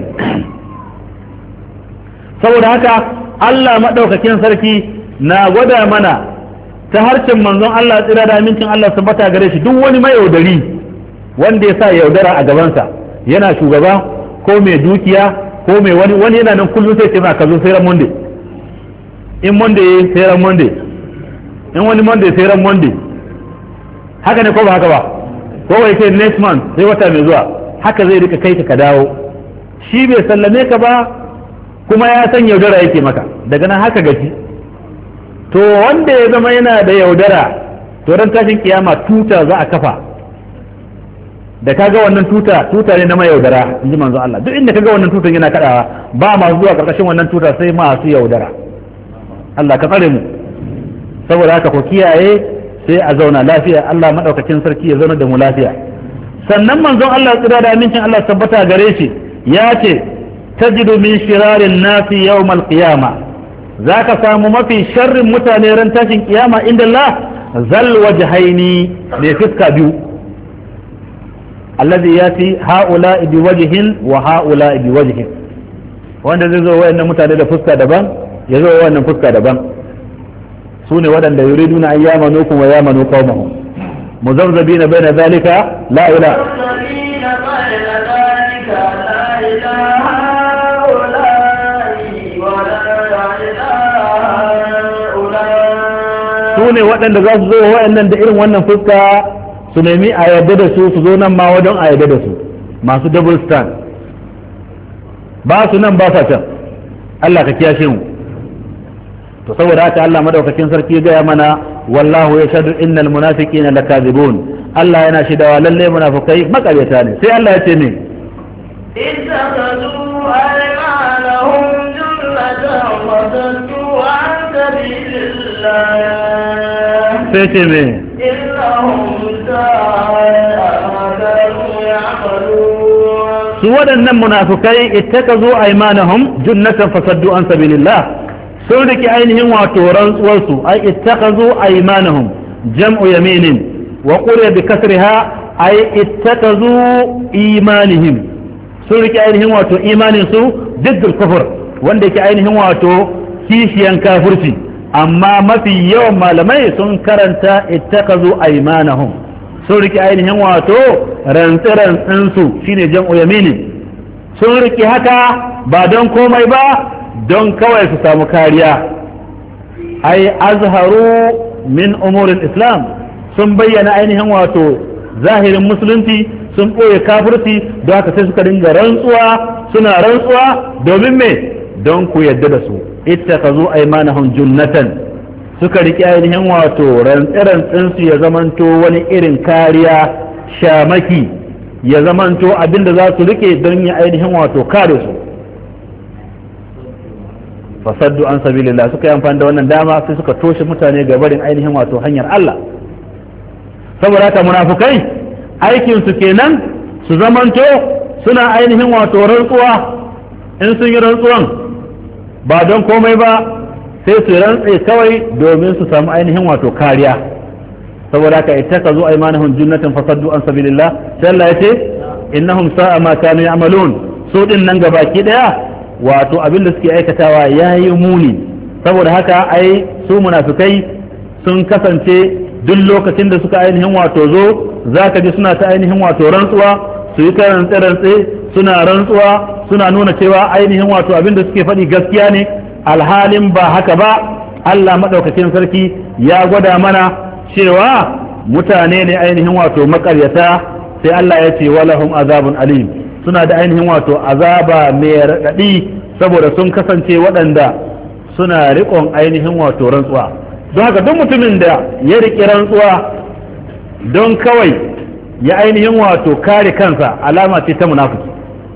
saboda haka Allah madaukakin sarki na gwada mana ta harshen manzon Allah tsira da amincin Allah tabbata gare shi, duk wani mai yaudari wanda ya sa yaudara a gabansa, yana shugaba ko mai dukiya ko mai wani wani yana nan kullum sai ce ma ka zo sai ran monday, in monday sai ran monday, in wani monday sai ran monday, haka ne ko ba haka ba, ko wai sai next month sai wata mai zuwa, haka zai rika kai ka dawo, shi bai sallame ka ba kuma ya san yaudara yake maka, daga nan haka gaji. to wanda ya zama yana da yaudara, to ran tashin kiyama tuta za a kafa, da kaga wannan tuta tuta ne na mai yaudara, in ji manzo Allah. duk inda kaga wannan tutan yana kadawa ba masu zuwa karkashin wannan tuta sai masu yaudara. Allah ka tsare mu. saboda haka ku kiyaye sai a zauna lafiya, Allah madaukakin sarki ya zauna da mu lafiya. sannan manzon Allah tsira da amincin Allah tabbata gare shi ya ce tajidu min shirarin nasi yawmal qiyama, zaka samu mafi sharrin mutane ran tashin kiyama inda Allah zal wajhaini, ne fiska biyu, alladhi yati haula bi wajhin wa haula bi wajhin, wanda zai zo wayannan mutane da fuska daban, ya zo wayannan fuska daban. su ne waɗanda yuriduna an yamanukum wa yamanu qaumahum muzabzabina bayna dhalika la ilaha su ne waɗanda za su zo waɗannan da irin wannan fuska su nemi a yarda da su, su zo nan ma wajen a yarda da su, masu double stand, ba su nan ba sa can. Allah ka kiyashe mu. to saboda haka Allah madaukakin sarki ya gaya mana wallahu yashhadu innal munafiqina lakazibun, Allah yana shaidawa lalle munafikai makaryata ne. sai Allah ya ce ne اتخذوا أيمانهم جنة وصدوا عن سبيل الله sai ce me إنهم ساء ما كانوا يعملون. su waɗannan munafikai ittakazu aymanahum junnatan fasaddu an sabilillah, sun riki ainihin wato rantsuwarsu, ai ittakazu aymanahum jam'u yaminin wa quriya bi kasriha ai ittakazu imanihim, sun riki ainihin wato imanin su diddul kufur, wanda yake ainihin wato kishiyan kafirci, amma mafi yawan malamai sun karanta ittakazu aymanahum, sun riki ainihin wato rantsi-rantsin su shine jam'u yaminin, sun riki haka ba don komai ba, don kawai su samu kariya. ai azharu min umurin islam, sun bayyana ainihin wato zahirin musulunci, sun ɓoye kafirci, don haka sai suka dinga rantsuwa suna rantsuwa domin me, don ku yadda da su. ittakazu aymanahum junnatan, suka riƙe ainihin wato rantsi-rantsin su ya zamanto wani irin kariya, shamaki, ya zamanto abinda za su rike don ya ainihin wato kare su. fasaddu an sabilillah, suka yi amfani da wannan dama sai suka toshe mutane ga barin ainihin wato hanyar Allah. saboda haka munafukai aikin su kenan su zamanto suna ainihin wato rantsuwa, in sun yi rantsuwan ba don komai ba sai su rantse kawai domin su samu ainihin wato kariya. saboda haka ittakazu aymanahum junnatan fasaddu an sabilillah, sai Allah ya ce innahum sa'a ma kanu ya'malun su din nan gabaki daya wato abin da suke aikatawa yayi muni saboda haka ai su munafikai sun kasance duk lokacin da suka ainihin wato zo zaka ji suna ta ainihin wato rantsuwa su yi ta rantse suna rantsuwa suna nuna cewa ainihin wato abin da suke faɗi gaskiya ne alhalin ba haka ba Allah madaukakin sarki ya gwada mana cewa mutane ne ainihin wato makaryata sai Allah ya ce walahum azabun alim suna da ainihin wato azaba mai raɗaɗi saboda sun kasance waɗanda suna riƙon ainihin wato rantsuwa don haka duk mutumin da ya riƙi rantsuwa don kawai ya ainihin wato kare kansa alama ce ta munafiki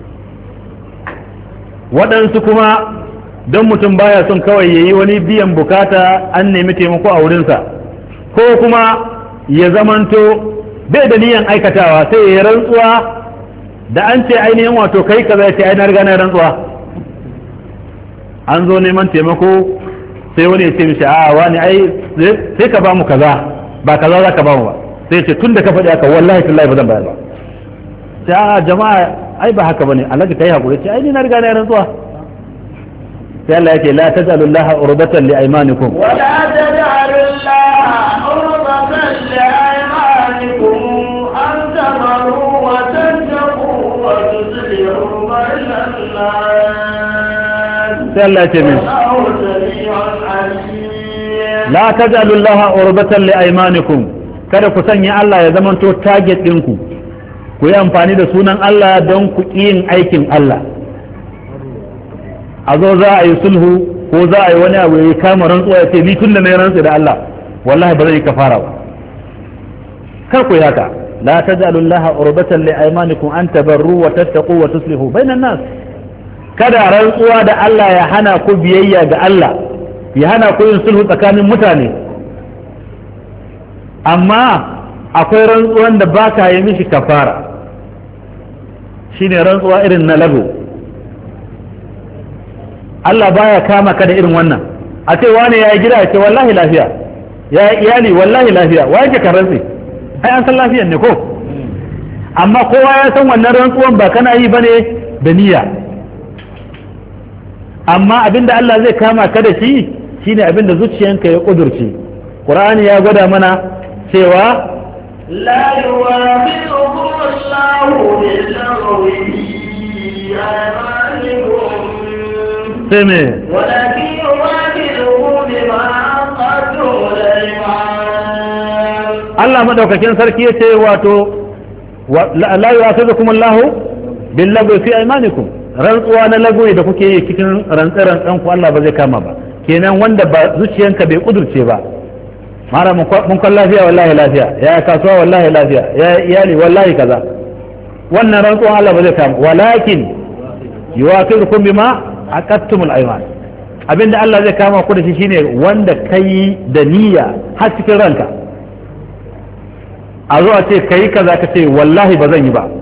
waɗansu kuma don mutum baya son kawai ya yi wani biyan bukata an nemi taimako a wurinsa ko kuma ya zamanto bai da niyan aikatawa sai ya yi rantsuwa da an ce ainihin wato kai kaza ya ce ai na riga na rantsuwa an zo neman taimako sai wani ya ce mishi a wani ai sai ka ba mu kaza ba kaza za ka ba mu ba sai ya ce tun da ka faɗi haka wallahi tallahi ba zan bayar ba sai a jama'a ai ba haka bane Allah kai hakuri ce ai ni na riga na rantsuwa sai Allah yake la taj'alu Allah urbatan li aymanikum wa la taj'alu Allah urbatan li aymanikum an tabaru wa tattaqu wa tuslihu bainan nas sai Allah yake min la taj'alu Allah urbatan li aymanikum kada ku sanya Allah ya zamanto target ɗinku ku yi amfani da sunan Allah don ku yin aikin Allah a zo za a yi sulhu ko za a yi wani abu ya kama rantsuwa ya ce ni tun da na yi rantsu da Allah wallahi ba zai yi kafara ba kar ku yi haka la taj'alu Allah urbatan li aymanikum an tabarru wa tattaqu wa tuslihu bainan nas kada rantsuwa da Allah ya hana ku biyayya ga Allah ya hana ku yin sulhu tsakanin mutane amma akwai rantsuwan da baka yi mishi kafara shine rantsuwa irin na lago Allah baya kama ka da irin wannan a ce wane ya yi gida ya ce wallahi lafiya ya yi iyali wallahi lafiya wa yake kan rantsi ai an san lafiyan ne ko amma kowa ya san wannan rantsuwan ba kana yi bane da niyya amma abinda Allah zai kama ka da shi shine abinda zuciyanka ya kudurce Qur'ani ya gwada mana cewa لا يواخذكم الله باللغو في أيمانكم سمع ولكن يواخذكم بما عقدتم الأيمان الله مدوكاكين sarki yace wato la yuwakhidhukum Allah billaghwi fi aymanikum rantsuwa na lagwi da kuke yi cikin rantsaran dan ku Allah ba zai kama ba kenan wanda ba zuciyanka bai kudurce ba mara mun kwan lafiya wallahi lafiya ya kasuwa wallahi lafiya ya iyali wallahi kaza wannan rantsuwan Allah ba zai kama walakin yuwaqirukum bima aqattumul ayman abinda Allah zai kama ku da shi shine wanda kai da niyya har cikin ranka a zo a ce kai kaza ka ce wallahi ba zan yi ba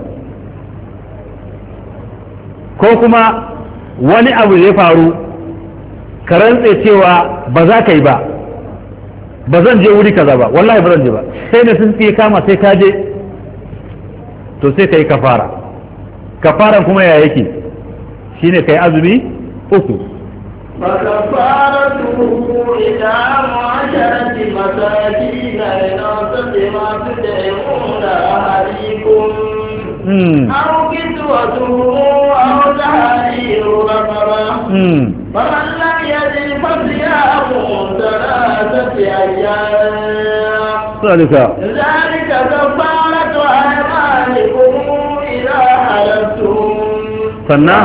ko kuma wani abu ya faru ka rantse cewa ba za ka yi ba ba zan je wuri kaza ba wallahi ba zan je ba sai ne sun tsaye kama sai ka je to sai kai kafara kafaran kuma ya yake shine kai azumi uku فكفارته إطعام عشرة مساكين من أوسط ما تطعمون أهليكم أو كسوتهم أو تحرير رقبة فمن لم يجد فصيام ثلاثة أيام ذلك ذلك كفارة أيمانكم إذا حلفتم sannan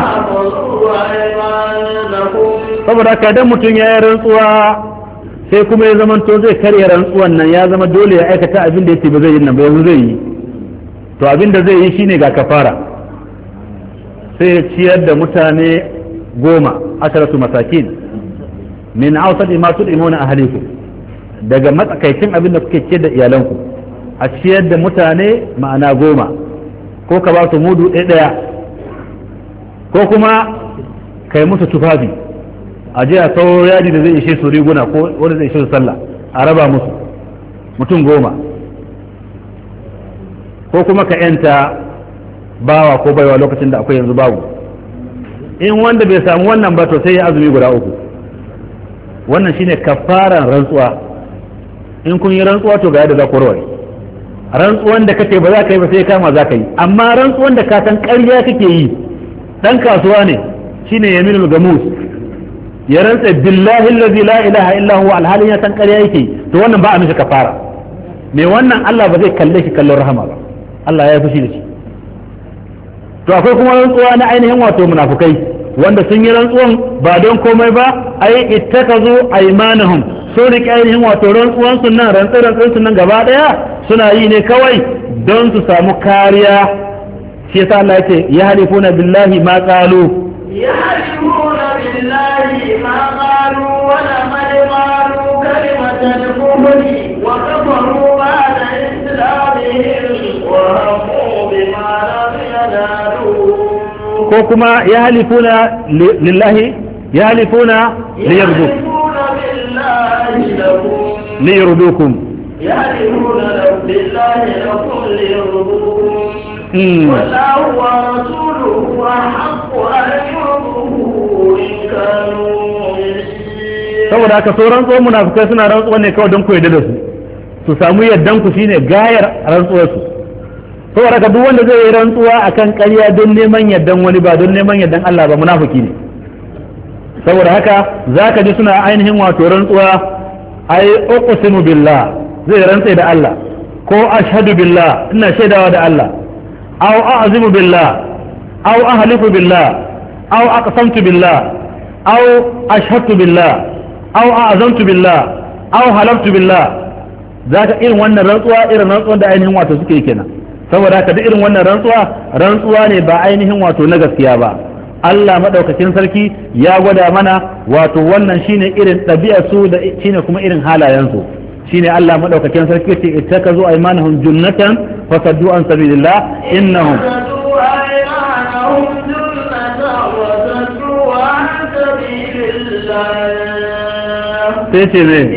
saboda haka idan mutum ya yi rantsuwa sai kuma ya zama to zai karya rantsuwan nan ya zama dole ya aikata abin da yake ba zai yi nan ba yanzu zai yi to abin da zai yi shine ga kafara sai ya ciyar da mutane goma asharatu masakin min awsat ma tud'imuna ahlikum daga matsakaicin abin da kuke ciyar da iyalanku a ciyar da mutane ma'ana goma ko ka ba su mudu ɗaya ɗaya ko kuma kai musu tufafi a je a sauro yadi da zai ishe su riguna ko wanda zai ishe su sallah a raba musu mutum goma ko kuma ka yanta bawa ko baiwa lokacin da akwai yanzu babu. In wanda bai samu wannan ba to sai ya azumi guda uku. Wannan shine kafaran rantsuwa. In kun yi rantsuwa to ga yadda za ku warware. Rantsuwan da kake ba za ka yi ba sai kama za ka yi, amma rantsuwan da ka san ƙarya kake yi, dan kasuwa ne shine yaminul gamus, ya rantsa billahi allazi la ilaha illa huwa alhalin ya san ƙarya yake, to wannan ba a mishi kafara. Me wannan Allah ba zai kalle shi kallon rahama ba, Allah ya fushi da shi. To akwai kuma rantsuwa na ainihin wato munafukai wanda sun yi rantsuwan ba don komai ba, ai ittakazu aymanahum, sun riƙe ainihin wato rantsuwan sun nan rantsa rantsan sun nan gaba daya suna yi ne kawai don su samu kariya. shi yasa Allah yake ya halifuna billahi ma qalu ya halifuna billahi ma qalu wa la qalu kalimatan kufri wa kafaru ba'da islamihim wa hamu bima lam yanalu. ko kuma ya halifuna lillahi ya halifuna liyardukum liyardukum يعرفون بالله لكم ليرضوكم والله ورسوله أحق أن يرضوه إن كانوا مؤمنين. saboda haka sauran tsohon munafukai suna rantsuwa ne kawai don ku yarda da su su samu yardan ku shine gayar rantsuwar su. saboda haka duk wanda zai yi rantsuwa akan ƙarya don neman yardan wani ba don neman yardan Allah ba munafiki ne. saboda haka zaka ji suna ainihin wato rantsuwa ai uqsimu billah, zai rantse da Allah, ko ashhadu billah, ina shaidawa da Allah, aw a'zimu billah, aw ahlifu billah, aw aqsamtu billah, aw ashhadtu billah, aw a'zamtu billah, aw halaftu billah. zaka irin wannan rantsuwa irin rantsuwa da ainihin wato suke kenan. saboda haka duk irin wannan rantsuwa rantsuwa ne ba ainihin wato na gaskiya ba. Allah madaukakin sarki ya gwada mana wato wannan shine irin ɗabi'ar su da shine kuma irin halayen su. shine Allah madaukakin sarki ce ittakazu aymanahum junnatan fasaddu an sabilillah innahum sai ce ne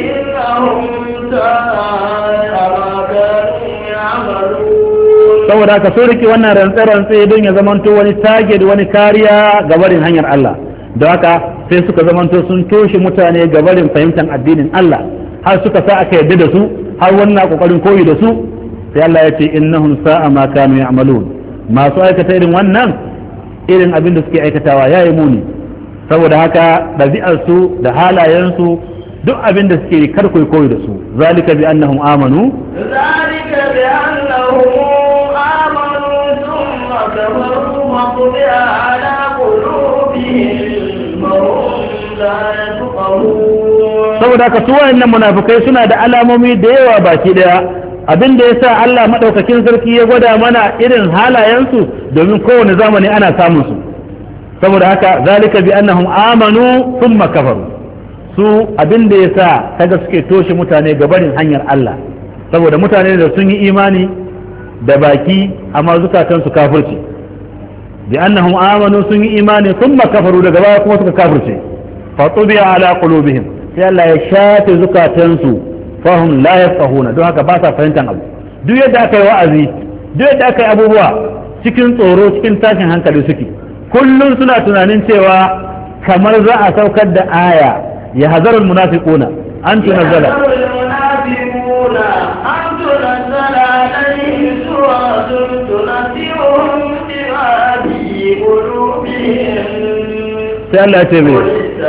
saboda haka so rike wannan rantse-rantse don ya zamanto wani target wani kariya ga barin hanyar Allah. da haka sai suka zamanto sun toshe mutane ga barin fahimtar addinin Allah, har suka sa aka yarda da su, har wannan kokarin koyi da su. sai Allah ya ce innahum sa'a ma kanu ya'malun, masu aikata irin wannan irin abin da suke aikatawa yayi muni. saboda haka dabi'ar su da halayen su duk abin da suke kar koyi koyi da su. zalika bi annahum amanu zalika bi annahum amanu thumma kafaru wa tubi'a ala qulubihim wa hum la yafqahun. saboda haka su wayannan munafikai suna da alamomi da yawa baki daya. abin da yasa Allah madaukakin sarki ya gwada mana irin halayensu domin kowane zamani ana samun su. saboda haka zalika bi annahum amanu thumma kafaru, su abin da yasa kaga suke toshe mutane ga barin hanyar Allah, saboda mutane da sun yi imani da baki amma zukatan su kafirci. bi annahum amanu sun yi imani thumma kafaru daga baya kuma suka kafirce. fa tubi'a ala qulubihim, sai Allah ya shafe zukatansu fahum la yafqahuna, don haka ba sa fahimtar abu. duk yadda aka yi wa'azi, duk yadda aka yi abubuwa cikin tsoro cikin tashin hankali suke. kullum suna tunanin cewa kamar za a saukar da aya ya hazarul munafiquna an tunazzala sai Allah ya ce mai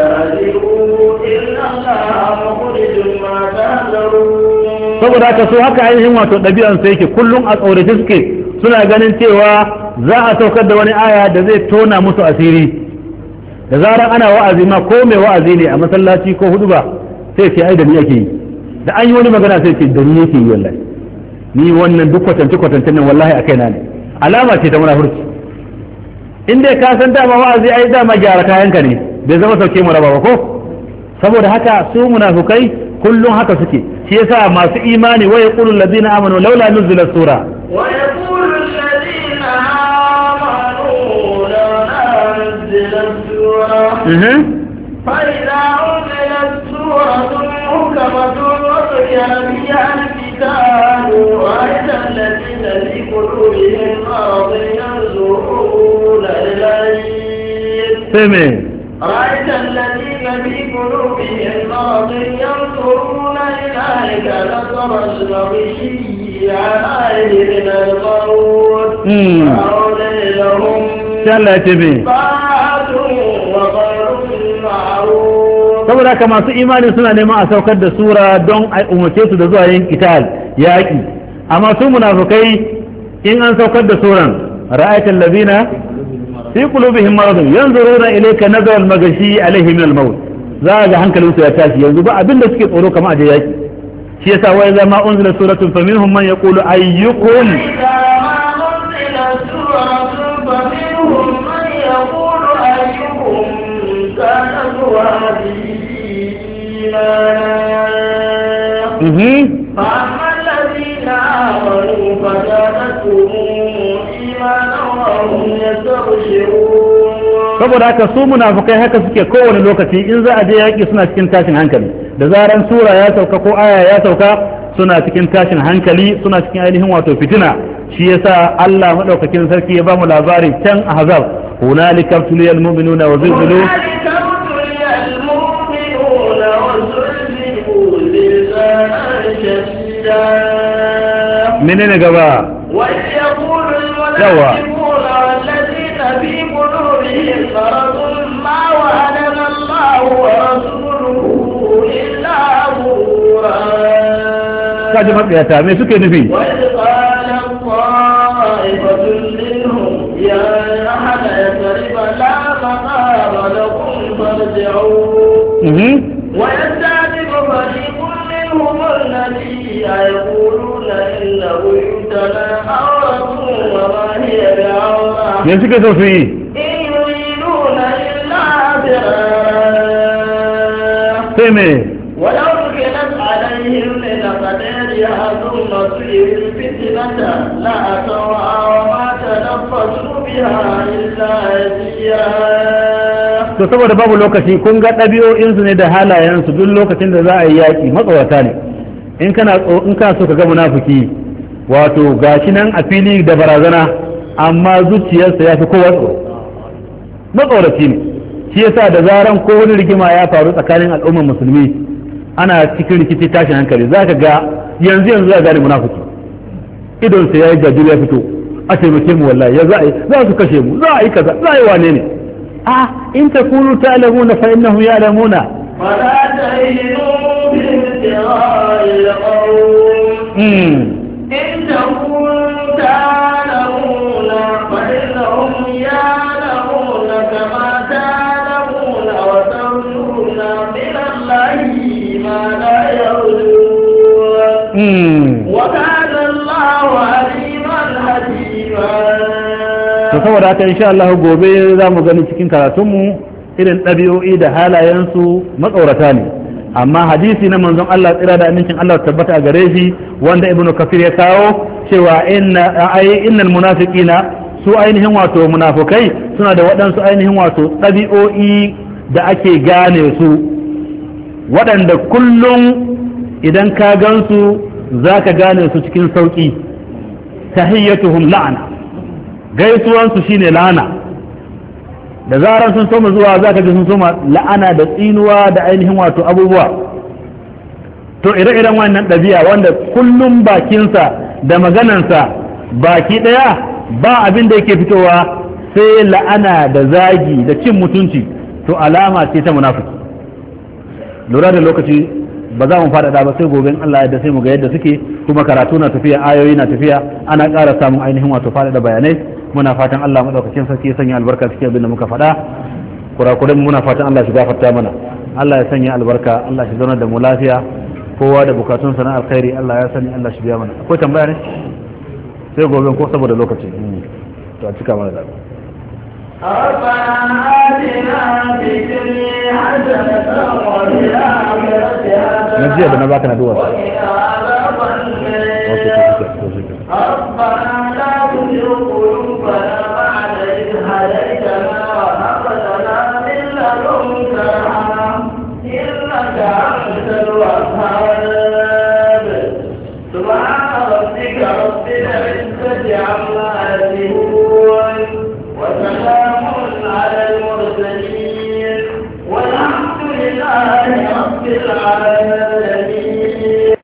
saboda haka so haka ainihin wato ɗabi'an sai yake kullum a tsorace suke, suna ganin cewa za a saukar da wani aya da zai tona musu asiri. da zarar ana wa'azi ma ko mai wa'azi ne a masallaci ko hudu ba sai ce ai da ni ake yi, da an yi wani magana sai ce da ni yake yi wallahi, ni wannan duk kwatance kwatancen nan wallahi a kaina ne. alama ce ta munafurci. in dai ka san dama wa'azi ai dama gyara kayanka ne, bai zama sauke mu raba ba ko. saboda haka su munafukai kullum haka suke. shi yasa masu imani wa yaqulu allazina amanu laula nuzila sura wa yaqulu allazina amanu laula nuzila sura fa idza unzilat suratun muhkamatun wa dhukira fiha القتال رأيت الذين في قلوبهم مرض ينظرون إليك رأيت الذين في قلوبهم مرض ينظرون إليك نظر المغشي عليه من الموت فأولي لهم طاعة وخير معروف. saboda haka masu imani suna neman a saukar da sura don a umarce su da zuwa yin qital yaki, amma su munafikai in an saukar da suran ra'aytal ladina fi qulubihim maradun yanzuruna ilayka nazar al-magashi alayhi min al-maut, za ga hankalin su ya tashi yanzu ba abinda suke tsoro kamar aje yaki. shi yasa wai zama unzila suratun faminhum man yaqulu ayyukum فأما الذين آمنوا فزادتهم إيمانا وهم يستبشرون. saboda haka su munafukai haka suke kowane lokaci in za a je yaƙi suna cikin tashin hankali, da zaran sura ya sauka ko aya ya sauka suna cikin tashin hankali, suna cikin ainihin wato fitina. shi yasa Allah madaukakin sarki ya ba mu labari can a Ahzab hunalika tuliyal mu'minuna wa zilzilu menene gaba ويقول المنافقون والذين في قلوبهم مرض ما وعدنا الله ورسوله إلا غرورا. kaji matsayata me suke nufi وإذ قال طائفة منهم يا أهل يثرب لا مقام لكم فارجعوا ويستعذب فريق منهم النبي يقولون إن بيوتنا عورة وما هي بعورة me suke so su yi إن يريدون إلا فرارا sai me ولو سكنت عليهم لقدرها ثم سئلوا الفتنة لأتوها وما تنفسوا بها إلا يسيرا. to saboda babu lokaci kun ga ɗabi'o'insu ne da halayensu duk lokacin da za a yi yaƙi matsawata ne. in kana in kana so ka ga munafiki wato gashi nan a fili da barazana amma zuciyarsa ya fi kowa tsoro, matsoraci ne. shi yasa da zaran ko wani rigima ya faru tsakanin al'ummar musulmi ana cikin rikici tashin hankali za ka ga yanzu yanzu ya gane munafiki idonsa ya yi jajir ya fito a taimake mu wallahi ya za a yi za su kashe mu za a yi kaza za a yi wane ne a in takunu ta'lamuna fa innahum ya'lamuna فلا تهنوا في ابتغاء القوم إن تكونوا تعلمون فإنهم يعلمون كما تعلمون وترجون من الله ما لا يرجون وكان الله عليما حكيما. saboda haka insha Allah gobe za mu gani cikin karatunmu irin ɗabi'o'i da halayensu matsaurata ne, amma hadisi na manzon Allah tsira da amincin Allah tabbata a gare shi wanda ibnu kafir ya kawo cewa inna ay innal munafiqina su ainihin wato munafukai suna da waɗansu ainihin wato ɗabi'o'i da ake gane su waɗanda kullum idan ka gansu zaka gane su cikin sauki. tahiyyatuhum la'ana, gaisuwansu shine la'ana, da zaran sun soma zuwa za ka ji sun soma la'ana da tsinuwa da ainihin wato abubuwa. to ire-iren wannan ɗabi'a wanda kullum bakinsa da maganansa baki ɗaya ba abin da yake fitowa sai la'ana da zagi da cin mutunci, to alama ce ta munafiki. lura da lokaci ba za mu faɗaɗa ba sai gobe Allah yadda sai mu ga yadda suke, kuma karatu na tafiya ayoyi na tafiya ana ƙara samun ainihin wato faɗaɗa bayanai. muna fatan Allah madaukakin sarki ya sanya albarka cikin abin da muka faɗa, kurakuren muna fatan Allah shi gafarta mana, Allah ya sanya albarka, Allah shi zauna da mu lafiya, kowa da bukatun sa na alkhairi Allah ya sani, Allah shi biya mana. akwai tambaya ne sai gobe ko saboda lokaci to a cika mana da ربنا آتنا في الدنيا حسنة وفي الآخرة حسنة na jiya da na baka na duwa وقنا عذاب النار